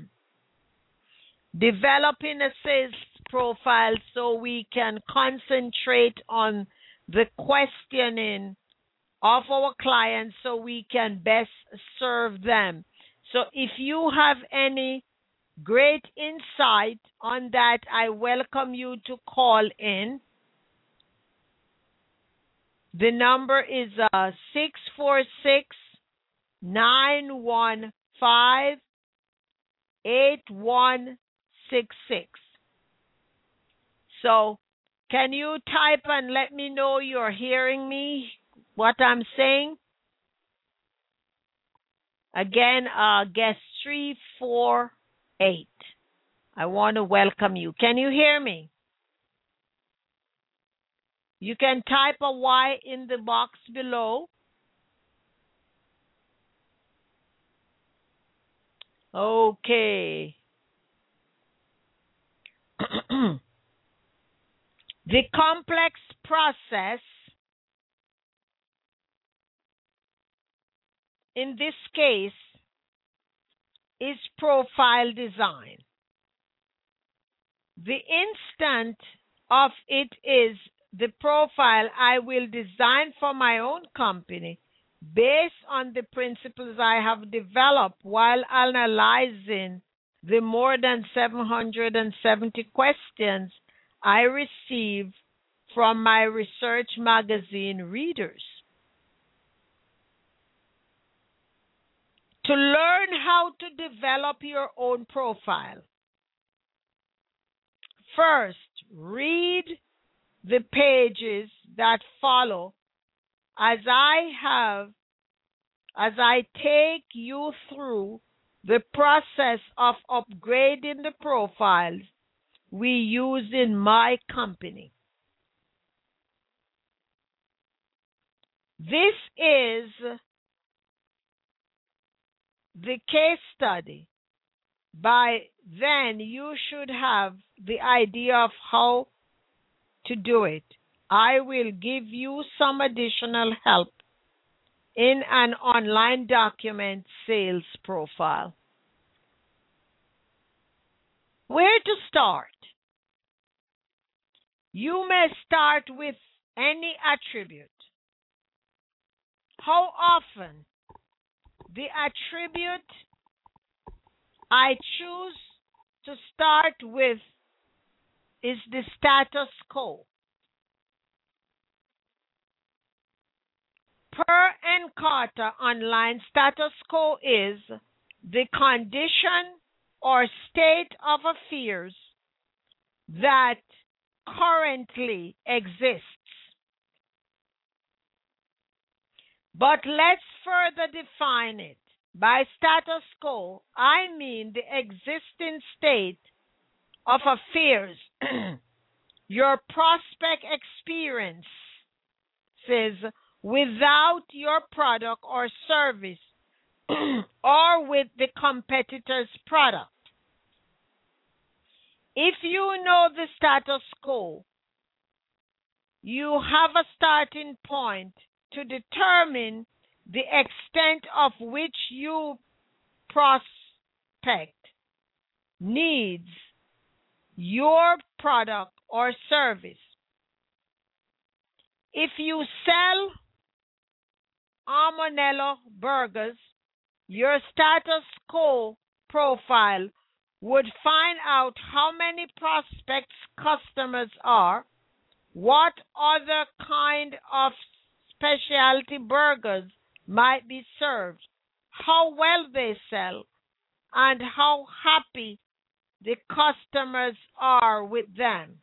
developing a sales profile so we can concentrate on the questioning of our clients so we can best serve them. So if you have any great insight on that, I welcome you to call in. The number is uh, six four six, nine one five, eight one six six. So can you type and let me know you're hearing me, what I'm saying? Again, uh, guest three four eight. I want to welcome you. Can you hear me? You can type a Y in the box below. Okay. The complex process in this case is profile design. The instant of it is the profile I will design for my own company based on the principles I have developed while analyzing the more than seven hundred seventy questions I receive from my research magazine readers. To learn how to develop your own profile, first, read the pages that follow as I have, as I take you through the process of upgrading the profiles we use in my company. This is the case study. By then, you should have the idea of how to do it. I will give you some additional help in an online document sales profile. Where to start? You may start with any attribute. How often? The attribute I choose to start with is the status quo. Per Encarta Online, status quo is the condition or state of affairs that currently exists. But let's further define it. By status quo, I mean the existing state of affairs your prospect experiences without your product or service or with the competitor's product. If you know the status quo, you have a starting point to determine the extent of which your prospect needs your product or service. If you sell Armanello burgers, your status quo profile would find out how many prospects customers are, what other kind of specialty burgers might be served, how well they sell, and how happy the customers are with them.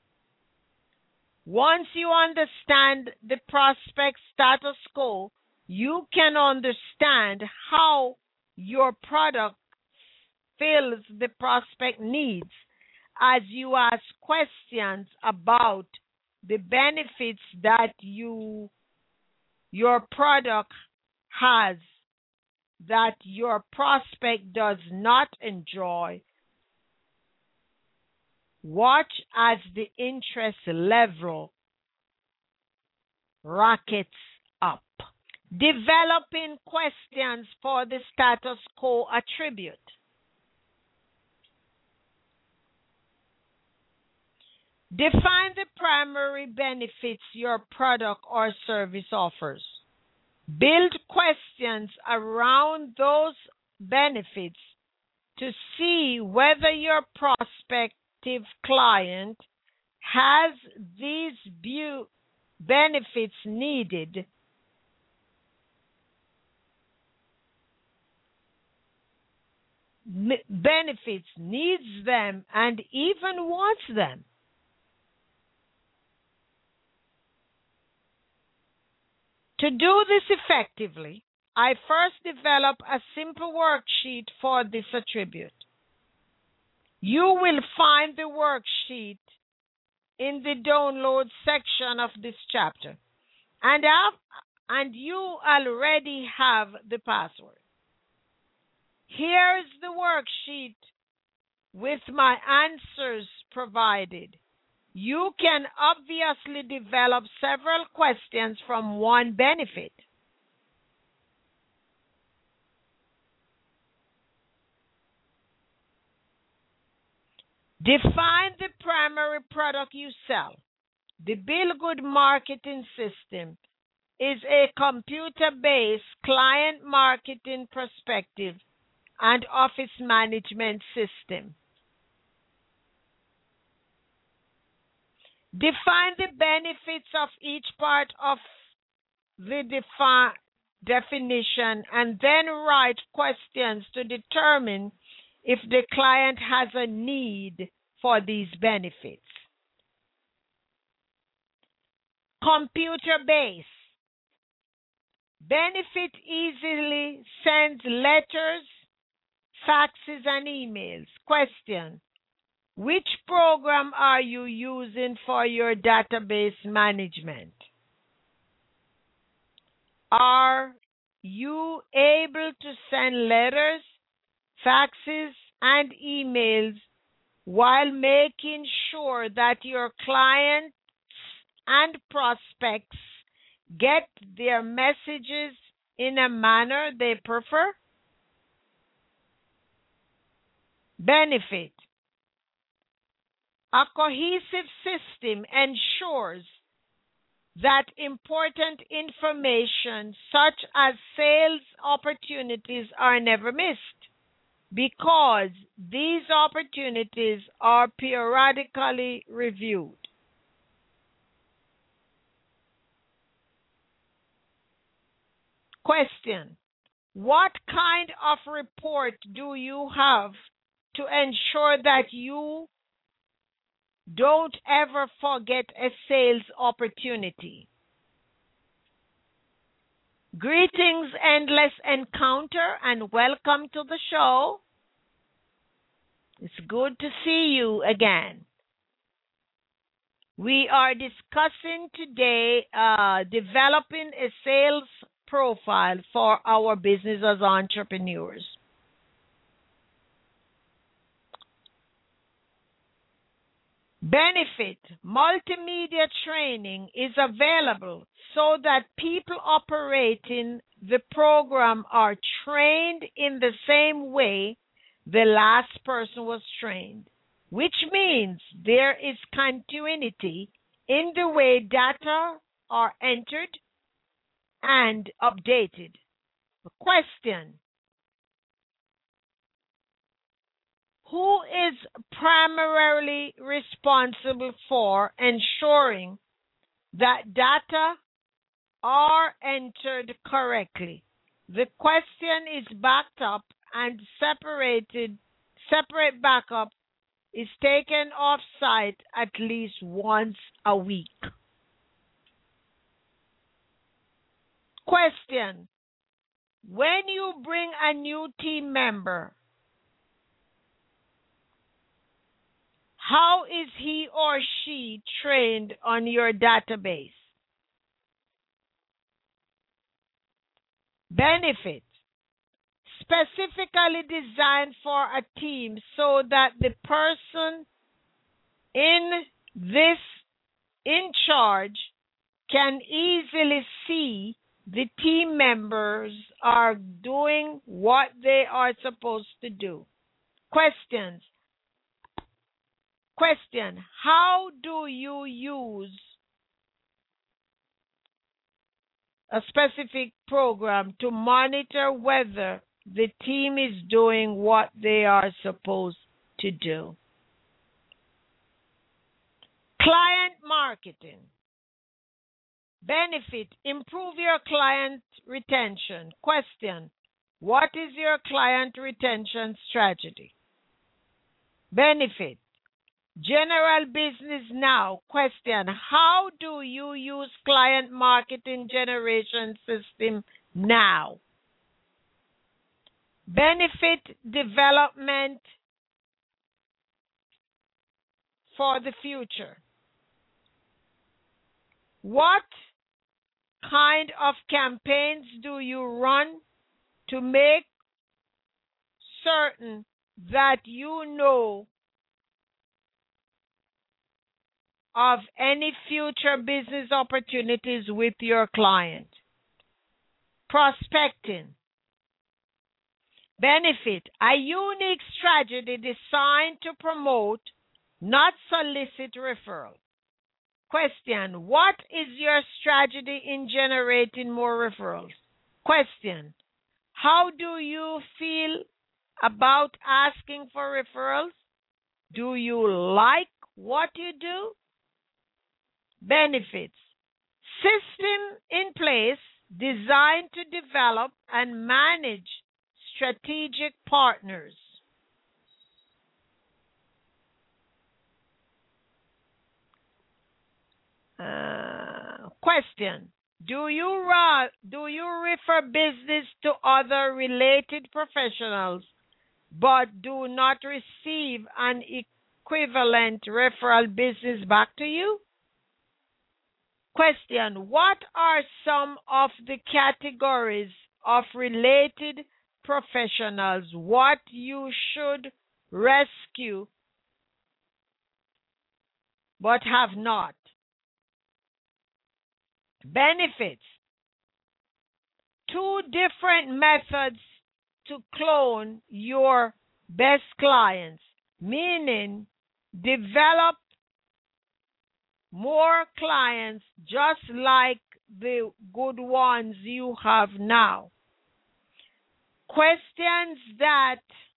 Once you understand the prospect status quo, you can understand how your product fills the prospect needs as you ask questions about the benefits that you your product has that your prospect does not enjoy. Watch as the interest level rockets up. Developing questions for the status quo attribute. Define the primary benefits your product or service offers. Build questions around those benefits to see whether your prospective client has these bu- benefits needed. M- benefits, needs them, and even wants them. To do this effectively, I first develop a simple worksheet for this attribute. You will find the worksheet in the download section of this chapter, and, I've, and you already have the password. Here's the worksheet with my answers provided. You can obviously develop several questions from one benefit. Define the primary product you sell. The Bill Good marketing system is a computer-based client marketing perspective and office management system. Define the benefits of each part of the defi- definition and then write questions to determine if the client has a need for these benefits. Computer-based. Benefit easily sends letters, faxes, and emails. Question: which program are you using for your database management? Are you able to send letters, faxes, and emails while making sure that your clients and prospects get their messages in a manner they prefer? Benefit. A cohesive system ensures that important information such as sales opportunities are never missed because these opportunities are periodically reviewed. Question: what kind of report do you have to ensure that you don't ever forget a sales opportunity? Greetings, Endless Encounter, and welcome to the show. It's good to see you again. We are discussing today uh, developing a sales profile for our business as entrepreneurs. Benefit: multimedia training is available so that people operating the program are trained in the same way the last person was trained, which means there is continuity in the way data are entered and updated. The question: who is primarily responsible for ensuring that data are entered correctly? The question is backed up and separated. Separate backup is taken off site at least once a week. Question: when you bring a new team member, how is he or she trained on your database? Benefit: specifically designed for a team so that the person in this in charge can easily see the team members are doing what they are supposed to do. Questions. Question: how do you use a specific program to monitor whether the team is doing what they are supposed to do? Client marketing. Benefit: improve your client retention. Question: what is your client retention strategy? Benefit: general business now. Question: how do you use client marketing generation system now? Benefit: development for the future. What kind of campaigns do you run to make certain that you know of any future business opportunities with your client? Prospecting. Benefit: a unique strategy designed to promote, not solicit referral. Question: what is your strategy in generating more referrals? Question: how do you feel about asking for referrals? Do you like what you do? Benefits: system in place designed to develop and manage strategic partners. Uh, question: do you ra- do you refer business to other related professionals but do not receive an equivalent referral business back to you? Question: what are some of the categories of related professionals what you should rescue but have not? Benefits: two different methods to clone your best clients, meaning develop more clients just like the good ones you have now. Questions that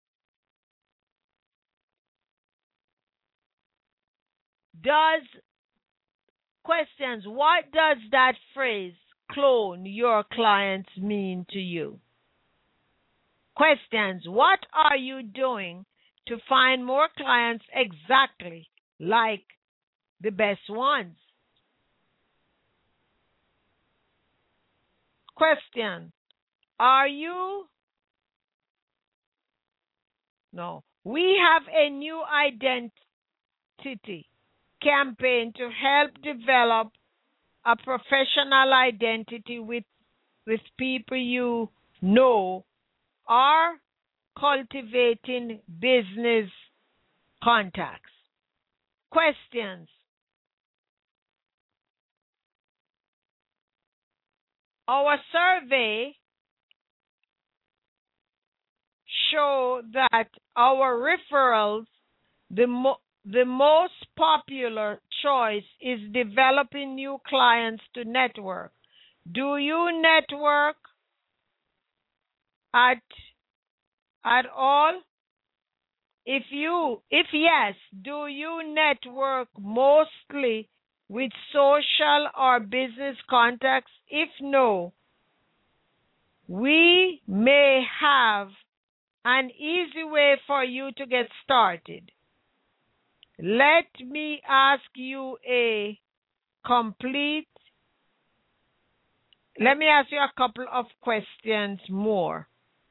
does questions what does that phrase clone your clients mean to you? Questions: what are you doing to find more clients exactly like the best ones? Question: are you no we have a new identity campaign to help develop a professional identity with, with people you know, or cultivating business contacts. Questions. Our survey show that our referrals, the, mo- the most popular choice is developing new clients to network. Do you network at at all? If you if yes, do you network mostly with social or business contacts? If no, we may have an easy way for you to get started. Let me ask you a complete let me ask you a couple of questions more.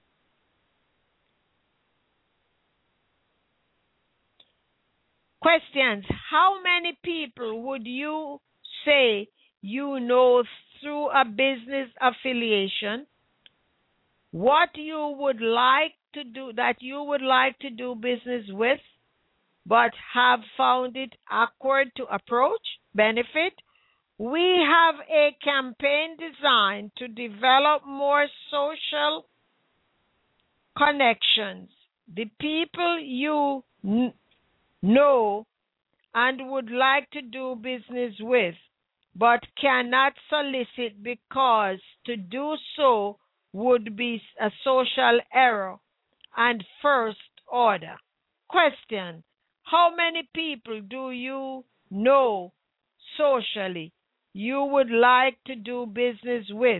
Questions. How many people would you say you know through a business affiliation? What you would like to do, that you would like to do business with, but have found it awkward to approach? Benefit. We have a campaign designed to develop more social connections. The people you n- know and would like to do business with, but cannot solicit because to do so would be a social error and first order. Question. How many people do you know socially you would like to do business with,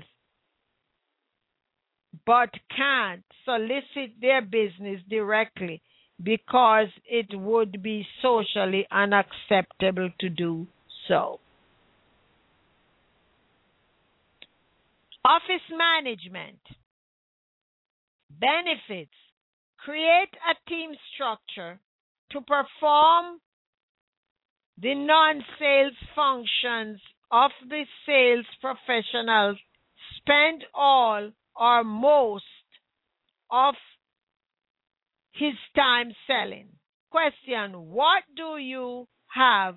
but can't solicit their business directly because it would be socially unacceptable to do so? Office management. Benefits. Create a team structure to perform the non-sales functions of the sales professionals. Spend all or most of his time selling. Question. What do you have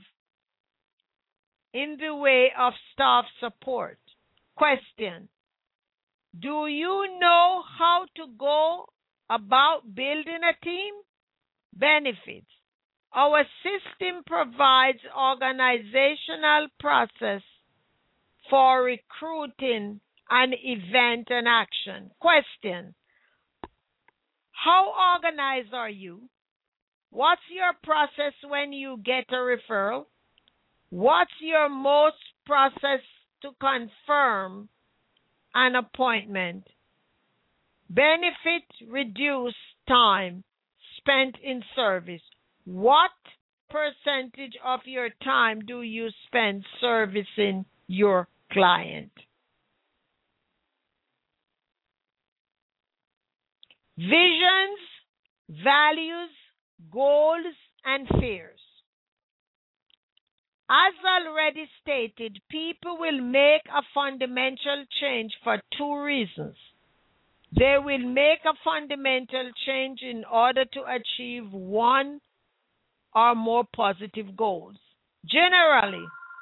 in the way of staff support? Question. Do you know how to go about building a team? Benefits. Our system provides organizational process for recruiting an event and action. Question. How organized are you? What's your process when you get a referral? What's your most process to confirm an appointment? Benefit. Reduce time spent in service. What percentage of your time do you spend servicing your client? Visions, values, goals, and fears. As already stated, people will make a fundamental change for two reasons. They will make a fundamental change in order to achieve one or more positive goals. Generally,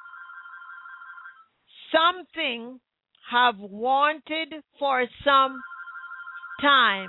something have wanted for some time.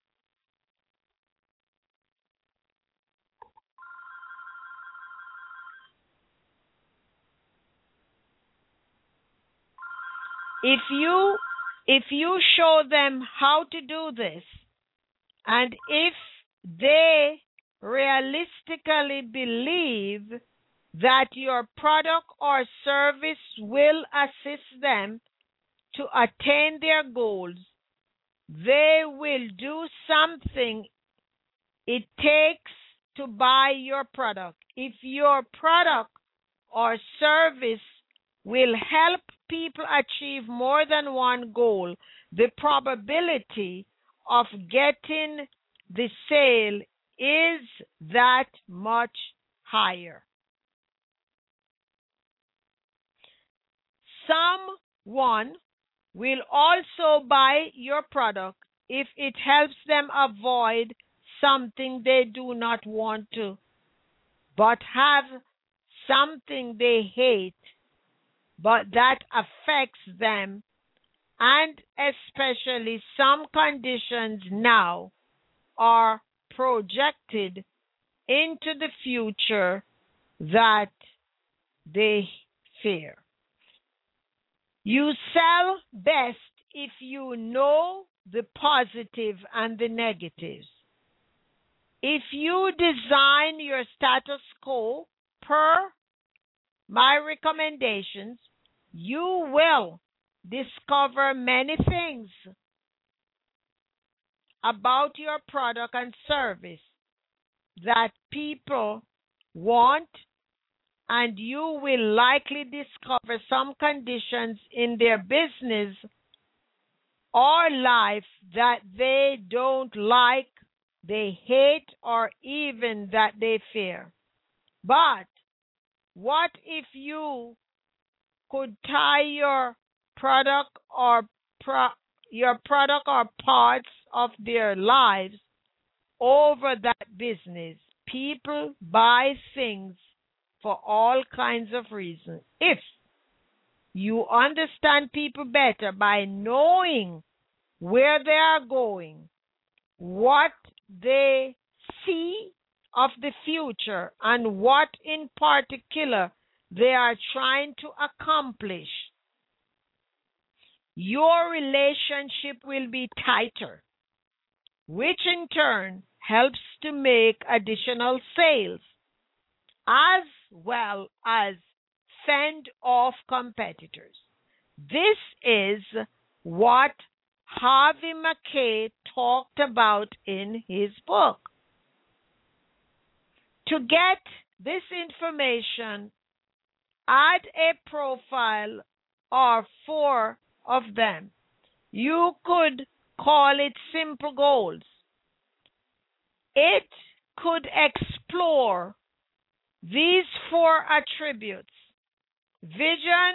If you if you show them how to do this, and if they realistically believe that your product or service will assist them to attain their goals, they will do something it takes to buy your product. If your product or service will help people achieve more than one goal, the probability of getting the sale is that much higher. someone will also buy your product if it helps them avoid something they do not want to, but have something they hate, but that affects them, and especially some conditions now are projected into the future that they fear. You sell best if you know the positive and the negatives. If you design your status quo per my recommendations, you will discover many things about your product and service that people want, and you will likely discover some conditions in their business or life that they don't like, they hate, or even that they fear. But what if you could tie your product or pro- your product or parts of their lives over that business? People buy things for all kinds of reasons. If you understand people better by knowing where they are going, what they see of the future, and what in particular they are trying to accomplish, your relationship will be tighter, which in turn helps to make additional sales, as well as fend off competitors. This is what Harvey Mackay talked about in his book. To get this information, add a profile or four of them. You could call it simple goals. It could explore these four attributes: vision,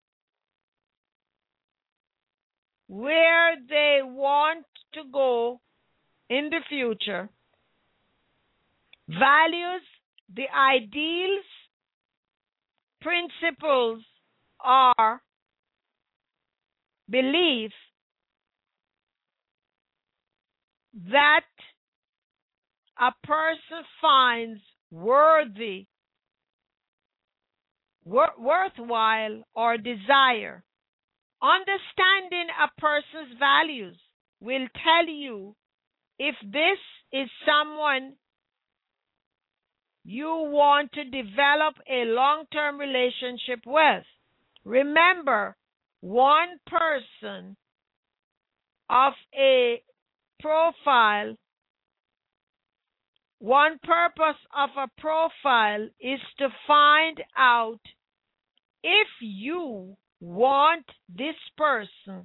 where they want to go in the future; values, the ideals, principles, or beliefs that a person finds worthy, wor- worthwhile, or desire. Understanding a person's values will tell you if this is someone you want to develop a long-term relationship with. Remember, one person of a profile, one purpose of a profile is to find out if you want this person,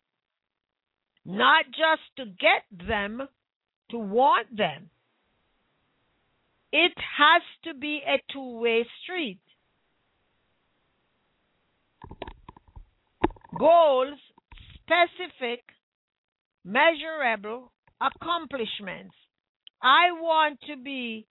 not just to get them, to want them. It has to be a two-way street. Goals, specific, measurable accomplishments. I want to be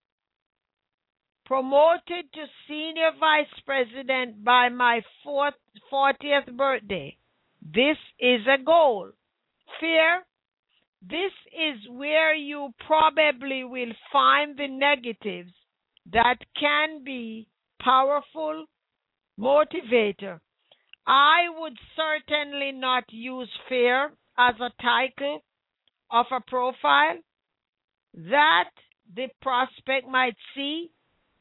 promoted to senior vice president by my fourth, fortieth birthday. This is a goal. Fear, this is where you probably will find the negatives that can be powerful motivator. I would certainly not use fear as a title of a profile that the prospect might see.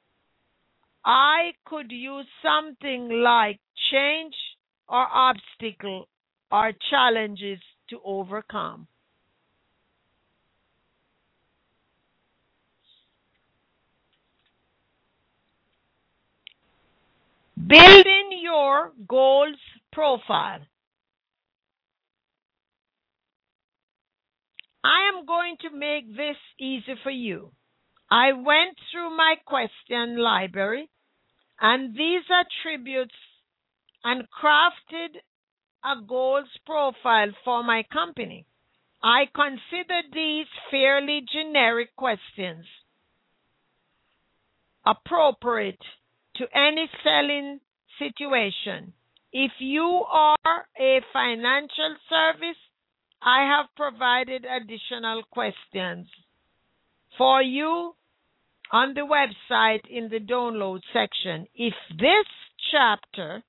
I could use something like change or obstacle or challenges to overcome. Building your goals profile. I am going to make this easy for you. I went through my question library, and these attributes and crafted a goals profile for my company. I consider these fairly generic questions appropriate to any selling situation. If you are a financial service, I have provided additional questions for you on the website in the download section. If this chapter,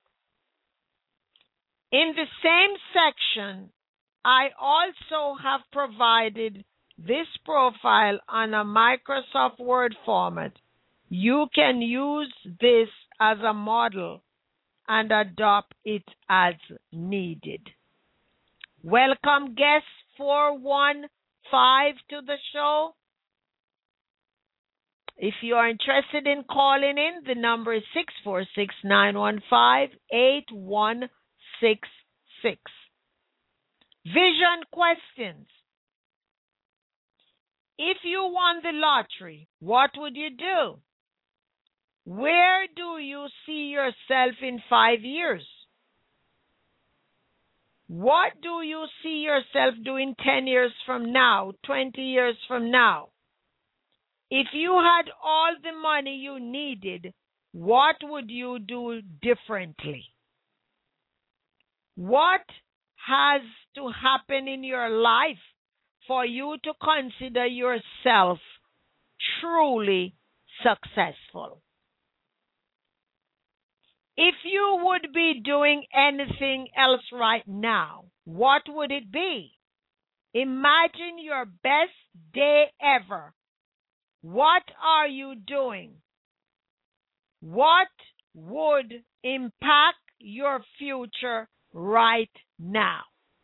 in the same section, I also have provided this profile on a Microsoft Word format. You can use this as a model and adopt it as needed. Welcome guest four one five to the show. If you are interested in calling in, the number is six four six, nine one five, eight one six six. Vision questions. If you won the lottery, what would you do? Where do you see yourself in five years? What do you see yourself doing ten years from now, twenty years from now? If you had all the money you needed, what would you do differently? What has to happen in your life for you to consider yourself truly successful? If you would be doing anything else right now, what would it be? Imagine your best day ever. What are you doing? What would impact your future right now?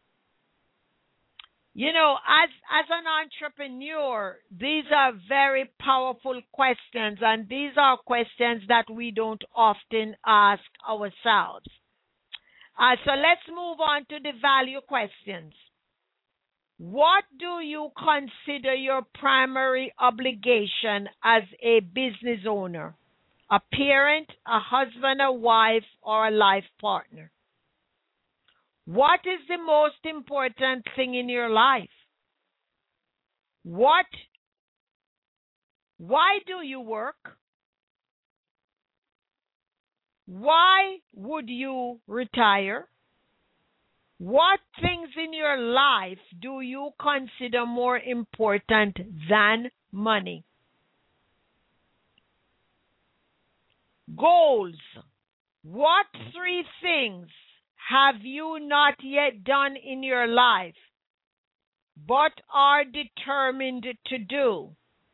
You know, as, as an entrepreneur, these are very powerful questions, and these are questions that we don't often ask ourselves. Uh, so let's move on to the value questions. What do you consider your primary obligation as a business owner, a parent, a husband, a wife, or a life partner? What is the most important thing in your life? What, why do you work? Why would you retire? What things in your life do you consider more important than money? Goals. What three things have you not yet done in your life, but are determined to do?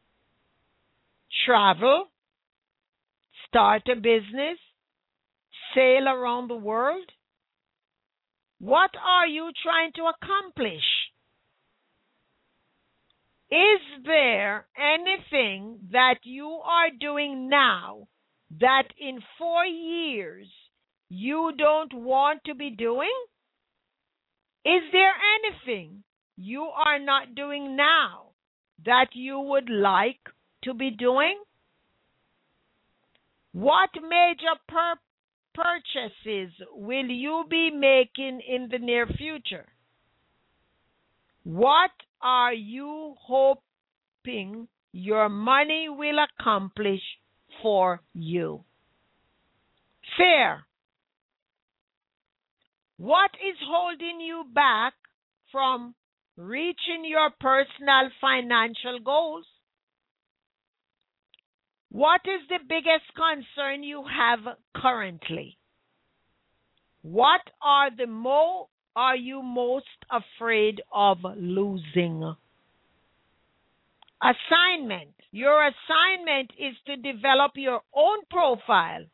Travel, start a business, sail around the world. What are you trying to accomplish? Is there anything that you are doing now that in four years you don't want to be doing? Is there anything you are not doing now that you would like to be doing? What major pur- purchases will you be making in the near future? What are you hoping your money will accomplish for you? Fear. What is holding you back from reaching your personal financial goals? What is the biggest concern you have currently? What are the mo are you most afraid of losing? Assignment. Your assignment is to develop your own profile.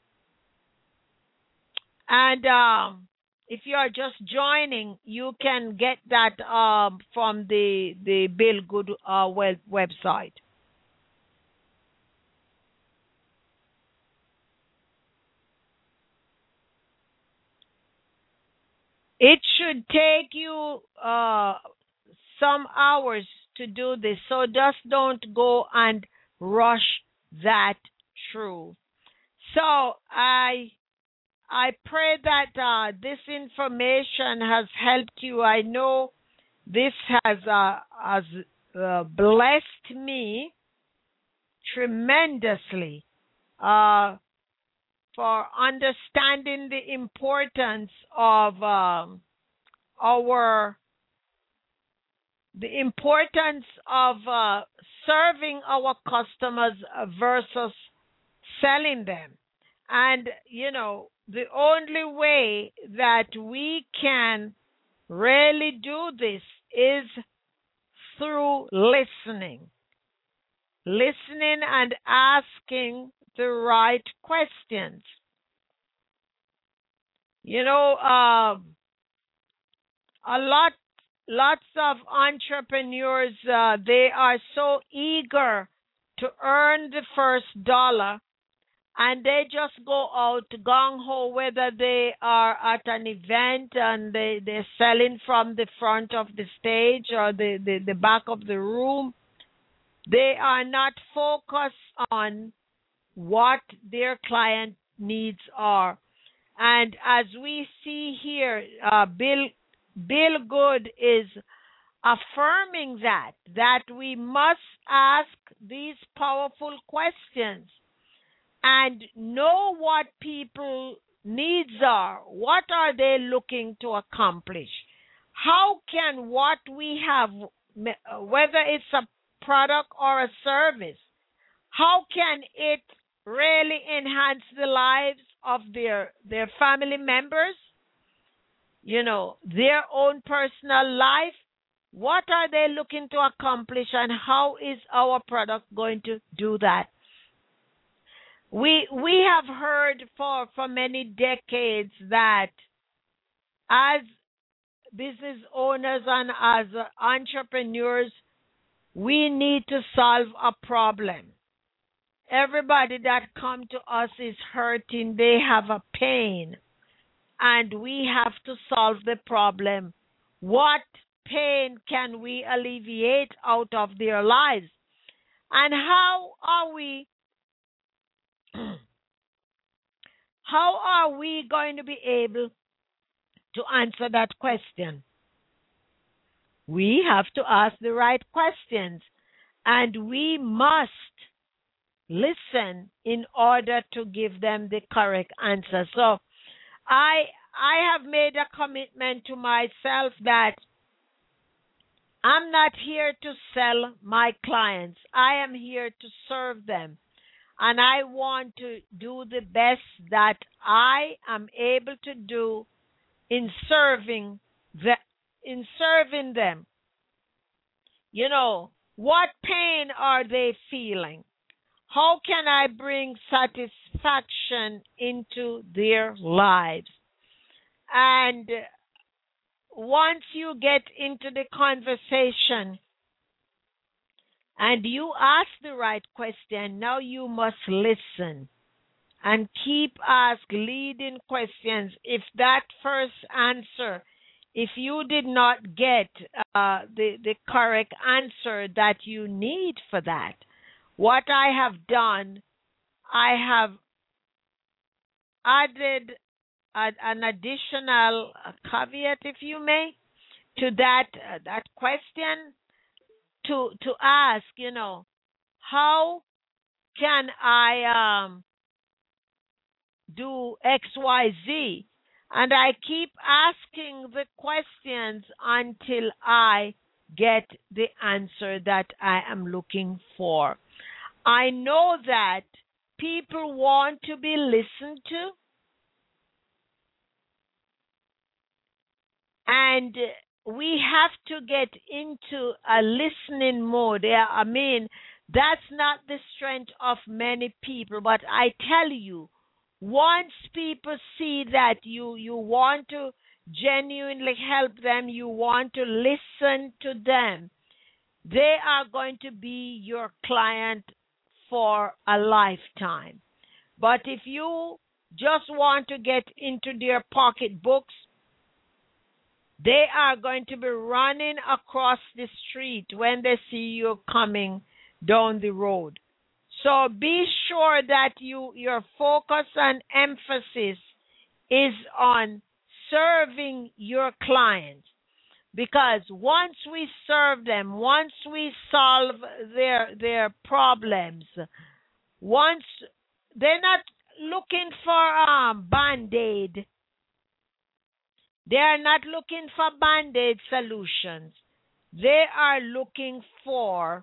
And um, if you are just joining, you can get that um, from the, the Bill Good uh, web, website. It should take you uh, some hours to do this, so just don't go and rush that through. So I I pray that uh, this information has helped you. I know this has uh, has uh, blessed me tremendously uh, for understanding the importance of um, our the importance of uh, serving our customers versus selling them. And, you know, the only way that we can really do this is through listening. Listening and asking the right questions. You know, uh, a lot, lots of entrepreneurs, uh, they are so eager to earn the first dollar, and they just go out gung-ho, whether they are at an event and they, they're selling from the front of the stage or the, the, the back of the room. They are not focused on what their client needs are. And as we see here, uh, Bill, Bill Good is affirming that, that we must ask these powerful questions and know what people needs are. What are they looking to accomplish? How can what we have, whether it's a product or a service, how can it really enhance the lives of their their family members, you know, their own personal life? What are they looking to accomplish, and how is our product going to do that? We we have heard for, for many decades that as business owners and as entrepreneurs, we need to solve a problem. Everybody that come to us is hurting. They have a pain, and we have to solve the problem. What pain can we alleviate out of their lives? And how are we how are we going to be able to answer that question? We have to ask the right questions, and we must listen in order to give them the correct answer. So I I have made a commitment to myself that I'm not here to sell my clients. I am here to serve them. And I want to do the best that I am able to do in serving the, in serving them. You know, what pain are they feeling? How can I bring satisfaction into their lives? And once you get into the conversation and you ask the right question, now you must listen and keep ask leading questions. If that first answer, if you did not get uh, the, the correct answer that you need for that, what I have done, I have added a, an additional caveat, if you may, to that uh, that question, to to ask, you know, how can I um, do X, Y, Z? And I keep asking the questions until I get the answer that I am looking for. I know that people want to be listened to, and we have to get into a listening mode. Yeah, I mean, that's not the strength of many people, but I tell you, once people see that you, you want to genuinely help them, you want to listen to them, they are going to be your client for a lifetime. But if you just want to get into their pocketbooks, they are going to be running across the street when they see you coming down the road. So be sure that you your focus and emphasis is on serving your clients. Because once we serve them, once we solve their their problems, once they're not looking for um band-aid, they are not looking for band-aid solutions. They are looking for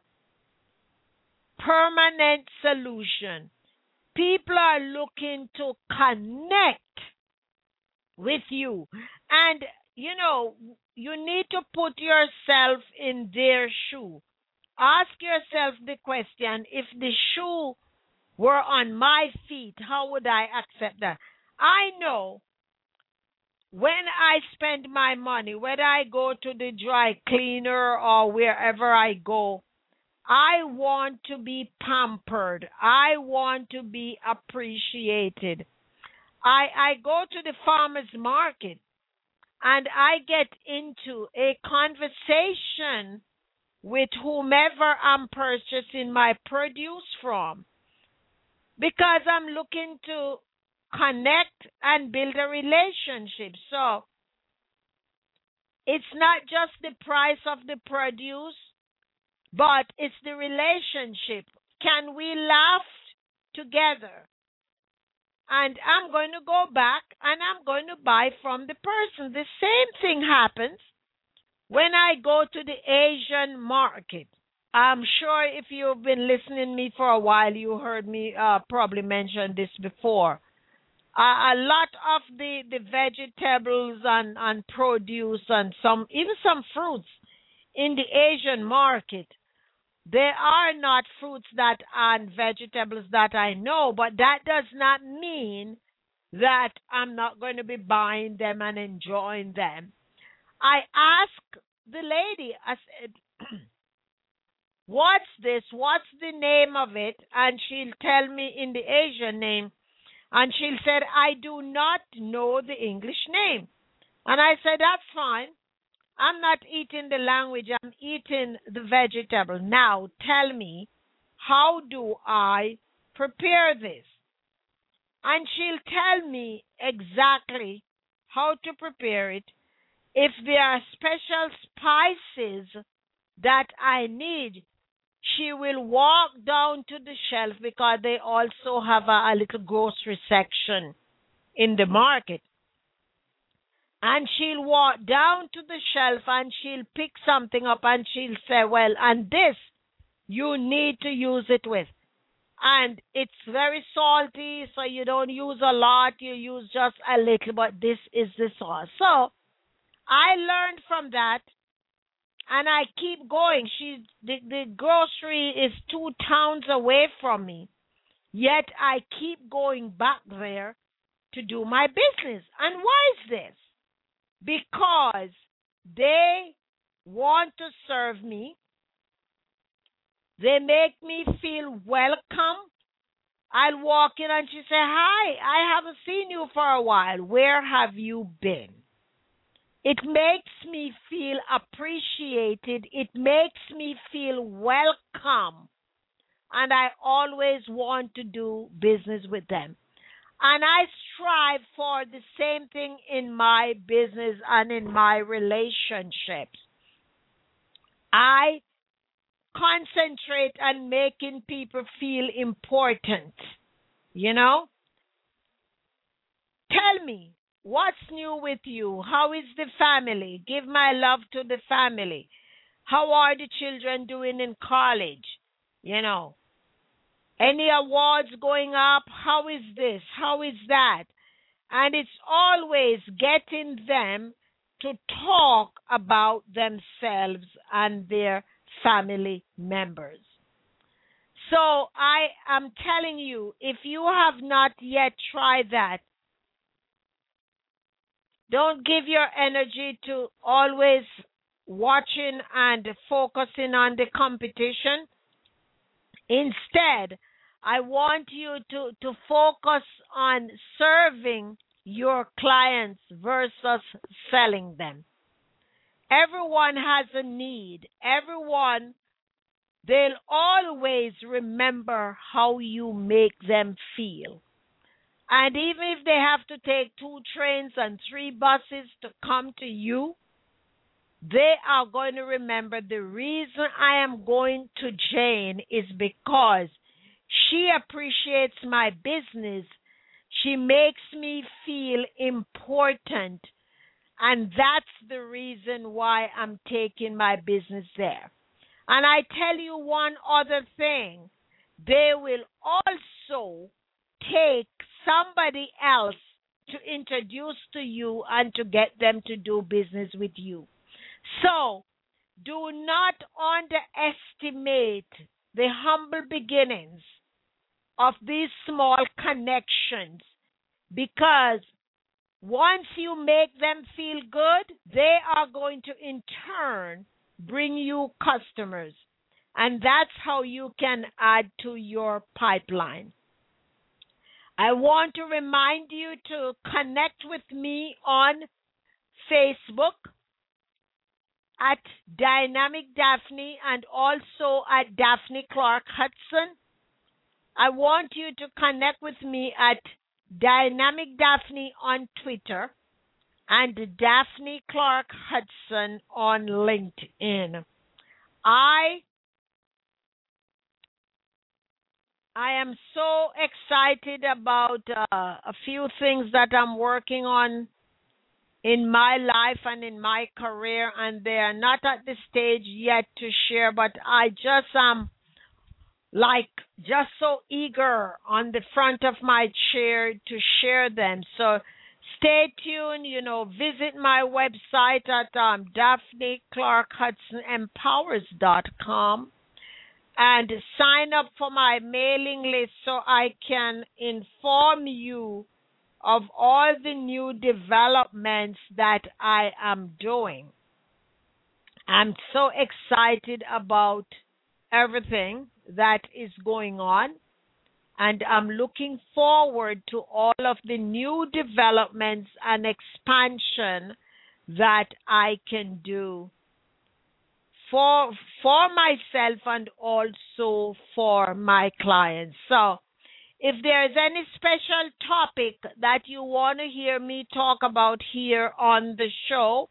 permanent solution. People are looking to connect with you. And, you know, you need to put yourself in their shoe. Ask yourself the question, if the shoe were on my feet, how would I accept that? I know when I spend my money, whether I go to the dry cleaner or wherever I go, I want to be pampered. I want to be appreciated. I, I go to the farmer's market and I get into a conversation with whomever I'm purchasing my produce from, because I'm looking to connect and build a relationship. So it's not just the price of the produce, but it's the relationship. Can we laugh together? And I'm going to go back and I'm going to buy from the person. The same thing happens when I go to the Asian market. I'm sure if you've been listening to me for a while, you heard me uh, probably mention this before. Uh, a lot of the, the vegetables and, and produce and some even some fruits in the Asian market, there are not fruits that and vegetables that I know, but that does not mean that I'm not going to be buying them and enjoying them. I asked the lady, I said, what's this? What's the name of it? And she'll tell me in the Asian name. And she said, I do not know the English name. And I said, that's fine. I'm not eating the language. I'm eating the vegetable. Now, tell me, how do I prepare this? And she'll tell me exactly how to prepare it. If there are special spices that I need, she will walk down to the shelf, because they also have a, a little grocery section in the market. And she'll walk down to the shelf and she'll pick something up and she'll say, well, and this you need to use it with. And it's very salty, so you don't use a lot, you use just a little, but this is the sauce. So I learned from that. And I keep going. She, the, the grocery is two towns away from me. Yet I keep going back there to do my business. And why is this? Because they want to serve me. They make me feel welcome. I'll walk in and she say, hi, I haven't seen you for a while. Where have you been? It makes me feel appreciated. It makes me feel welcome. And I always want to do business with them. And I strive for the same thing in my business and in my relationships. I concentrate on making people feel important. You know? Tell me. What's new with you? How is the family? Give my love to the family. How are the children doing in college? You know, any awards going up? How is this? How is that? And it's always getting them to talk about themselves and their family members. So I am telling you, if you have not yet tried that, don't give your energy to always watching and focusing on the competition. Instead, I want you to, to focus on serving your clients versus selling them. Everyone has a need. Everyone, they'll always remember how you make them feel. And even if they have to take two trains and three buses to come to you, they are going to remember the reason I am going to Jane is because she appreciates my business. She makes me feel important. And that's the reason why I'm taking my business there. And I tell you one other thing. They will also take somebody else to introduce to you and to get them to do business with you. So, do not underestimate the humble beginnings of these small connections, because once you make them feel good, they are going to in turn bring you customers. And that's how you can add to your pipeline. I want to remind you to connect with me on Facebook at Dynamic Daphne and also at Daphne Clark Hudson. I want you to connect with me at Dynamic Daphne on Twitter and Daphne Clark Hudson on LinkedIn. I I am so excited about uh, a few things that I'm working on in my life and in my career, and they are not at the stage yet to share, but I just am like just so eager on the front of my chair to share them. So stay tuned, you know, visit my website at um, Daphne Clark Hudson Empowers dot com. And sign up for my mailing list so I can inform you of all the new developments that I am doing. I'm so excited about everything that is going on, and I'm looking forward to all of the new developments and expansion that I can do for for myself and also for my clients. So if there is any special topic that you want to hear me talk about here on the show,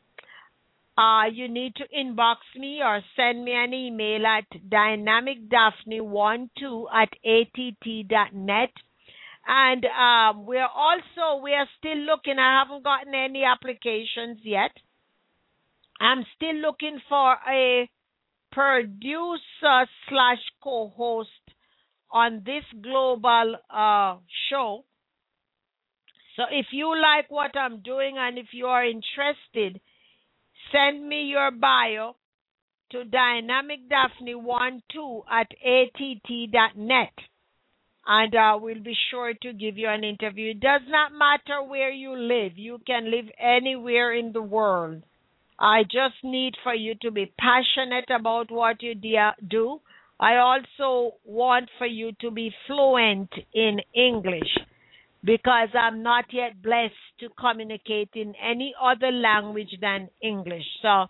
uh, you need to inbox me or send me an email at dynamic daphne one two at a t t dot net. And um, we're also, we are still looking, I haven't gotten any applications yet. I'm still looking for a producer slash co-host on this global uh, show. So if you like what I'm doing and if you are interested, send me your bio to dynamic daphne one two at a t t dot net, and uh, we'll be sure to give you an interview. It does not matter where you live. You can live anywhere in the world. I just need for you to be passionate about what you do. I also want for you to be fluent in English, because I'm not yet blessed to communicate in any other language than English. So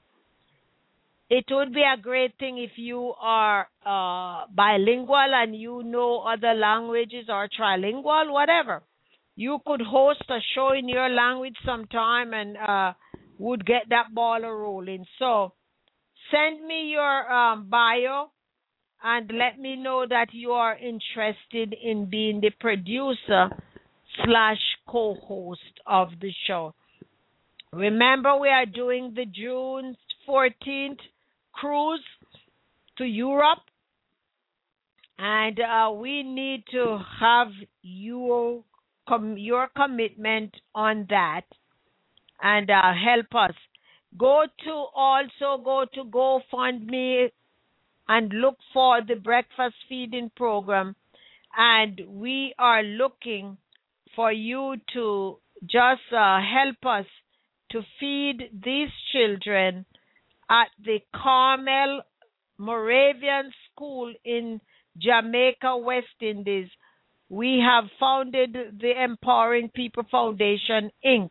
it would be a great thing if you are uh, bilingual and you know other languages, or trilingual, whatever. You could host a show in your language sometime and uh, would get that ball rolling. So send me your um, bio and let me know that you are interested in being the producer slash co-host of the show. Remember, we are doing the June fourteenth cruise to Europe, and uh, we need to have your, com- your commitment on that. And uh, help us. Go to also go to GoFundMe and look for the breakfast feeding program. And we are looking for you to just uh, help us to feed these children at the Carmel Moravian School in Jamaica, West Indies. We have founded the Empowering People Foundation, Incorporated.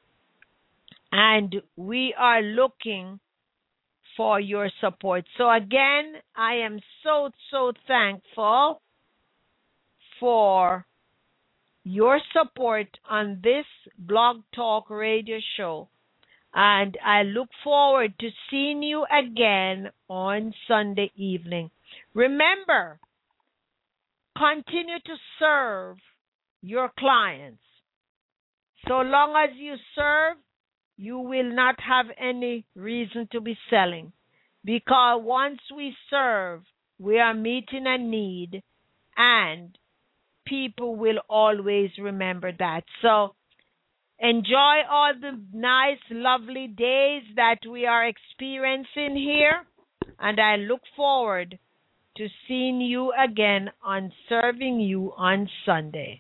And we are looking for your support. So again, I am so, so thankful for your support on this Blog Talk Radio show. And I look forward to seeing you again on Sunday evening. Remember, continue to serve your clients. So long as you serve, you will not have any reason to be selling. Because once we serve, we are meeting a need, and people will always remember that. So enjoy all the nice, lovely days that we are experiencing here, and I look forward to seeing you again on Serving You on Sunday.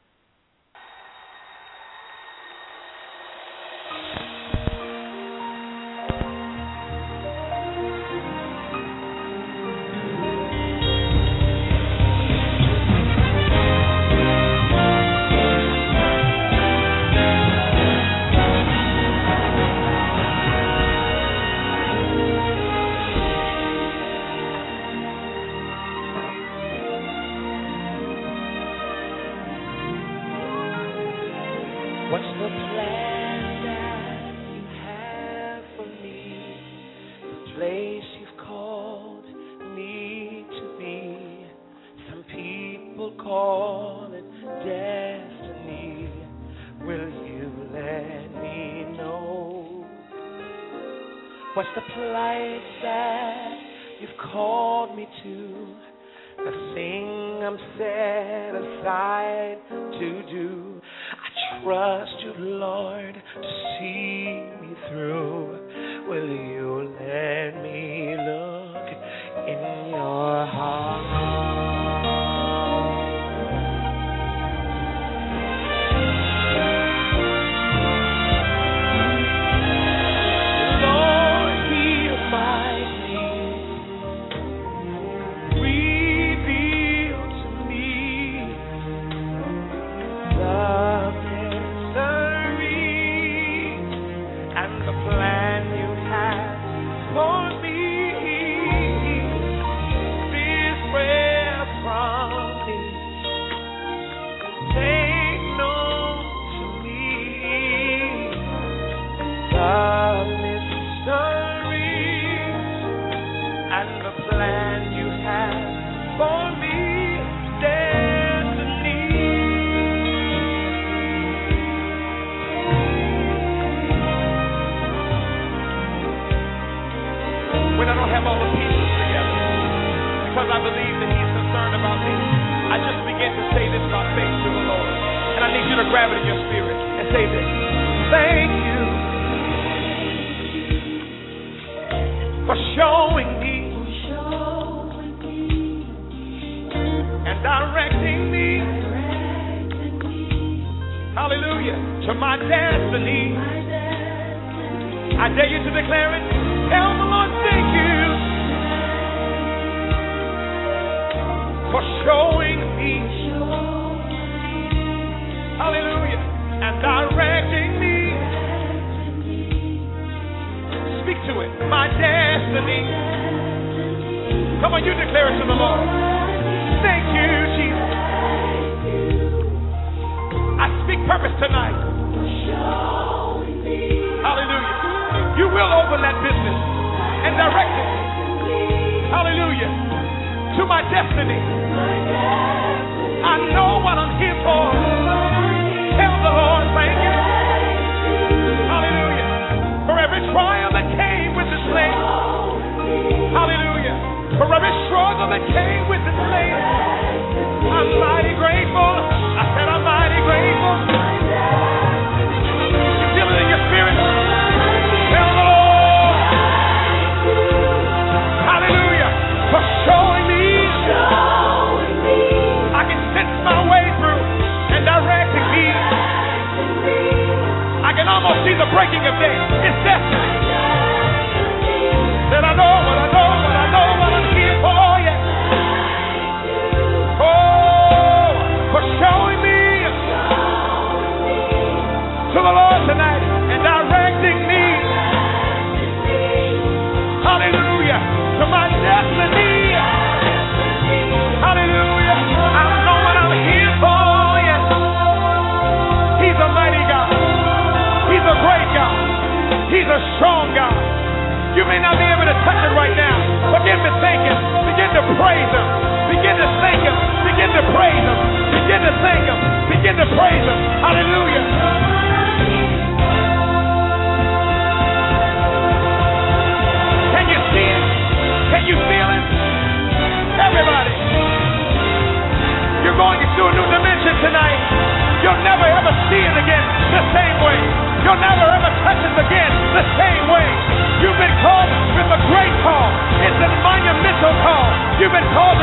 What's the place that you've called me to? The thing I'm set aside to do. I trust you, Lord, to see me through. Will you let me look in your heart? Because I believe that he's concerned about me, I just begin to say this by faith to the Lord. And I need you to grab it in your spirit and say this. Thank you for showing me and directing me, hallelujah, to my destiny. I dare you to declare it. Tell the Lord, thank you for showing me, hallelujah, and directing me. Speak to it, my destiny. Come on, you declare it to the Lord. Thank you, Jesus. I speak purpose tonight. Hallelujah. You will open that business and direct it. Hallelujah. To my destiny. I know what I'm here for. Tell the Lord, thank you. Hallelujah. For every trial that came with this lady. Hallelujah. For every struggle that came with this lady. I'm mighty grateful. I said I'm mighty grateful. You feel it in your spirit? Tell the Lord. Hallelujah. For showing me. I can sense my way through and directing me. I can almost see the breaking of day. It's destiny. That I know what I know, what I know, what I'm here for, yeah. Oh, for showing me to the Lord tonight and directing me. Hallelujah. To my destiny. Hallelujah. I know what I'm here for, yes. a strong God. You may not be able to touch it right now. Begin to thank Him. Begin to praise Him. Begin to thank Him. Begin to praise Him. Begin to thank Him. Begin to praise Him. Hallelujah. Can you see it? Can you feel it? Everybody. You're going into a new dimension tonight. You'll never ever see it again the same way. You'll never ever touch it again the same way. You've been called with a great call. It's a monumental call. You've been called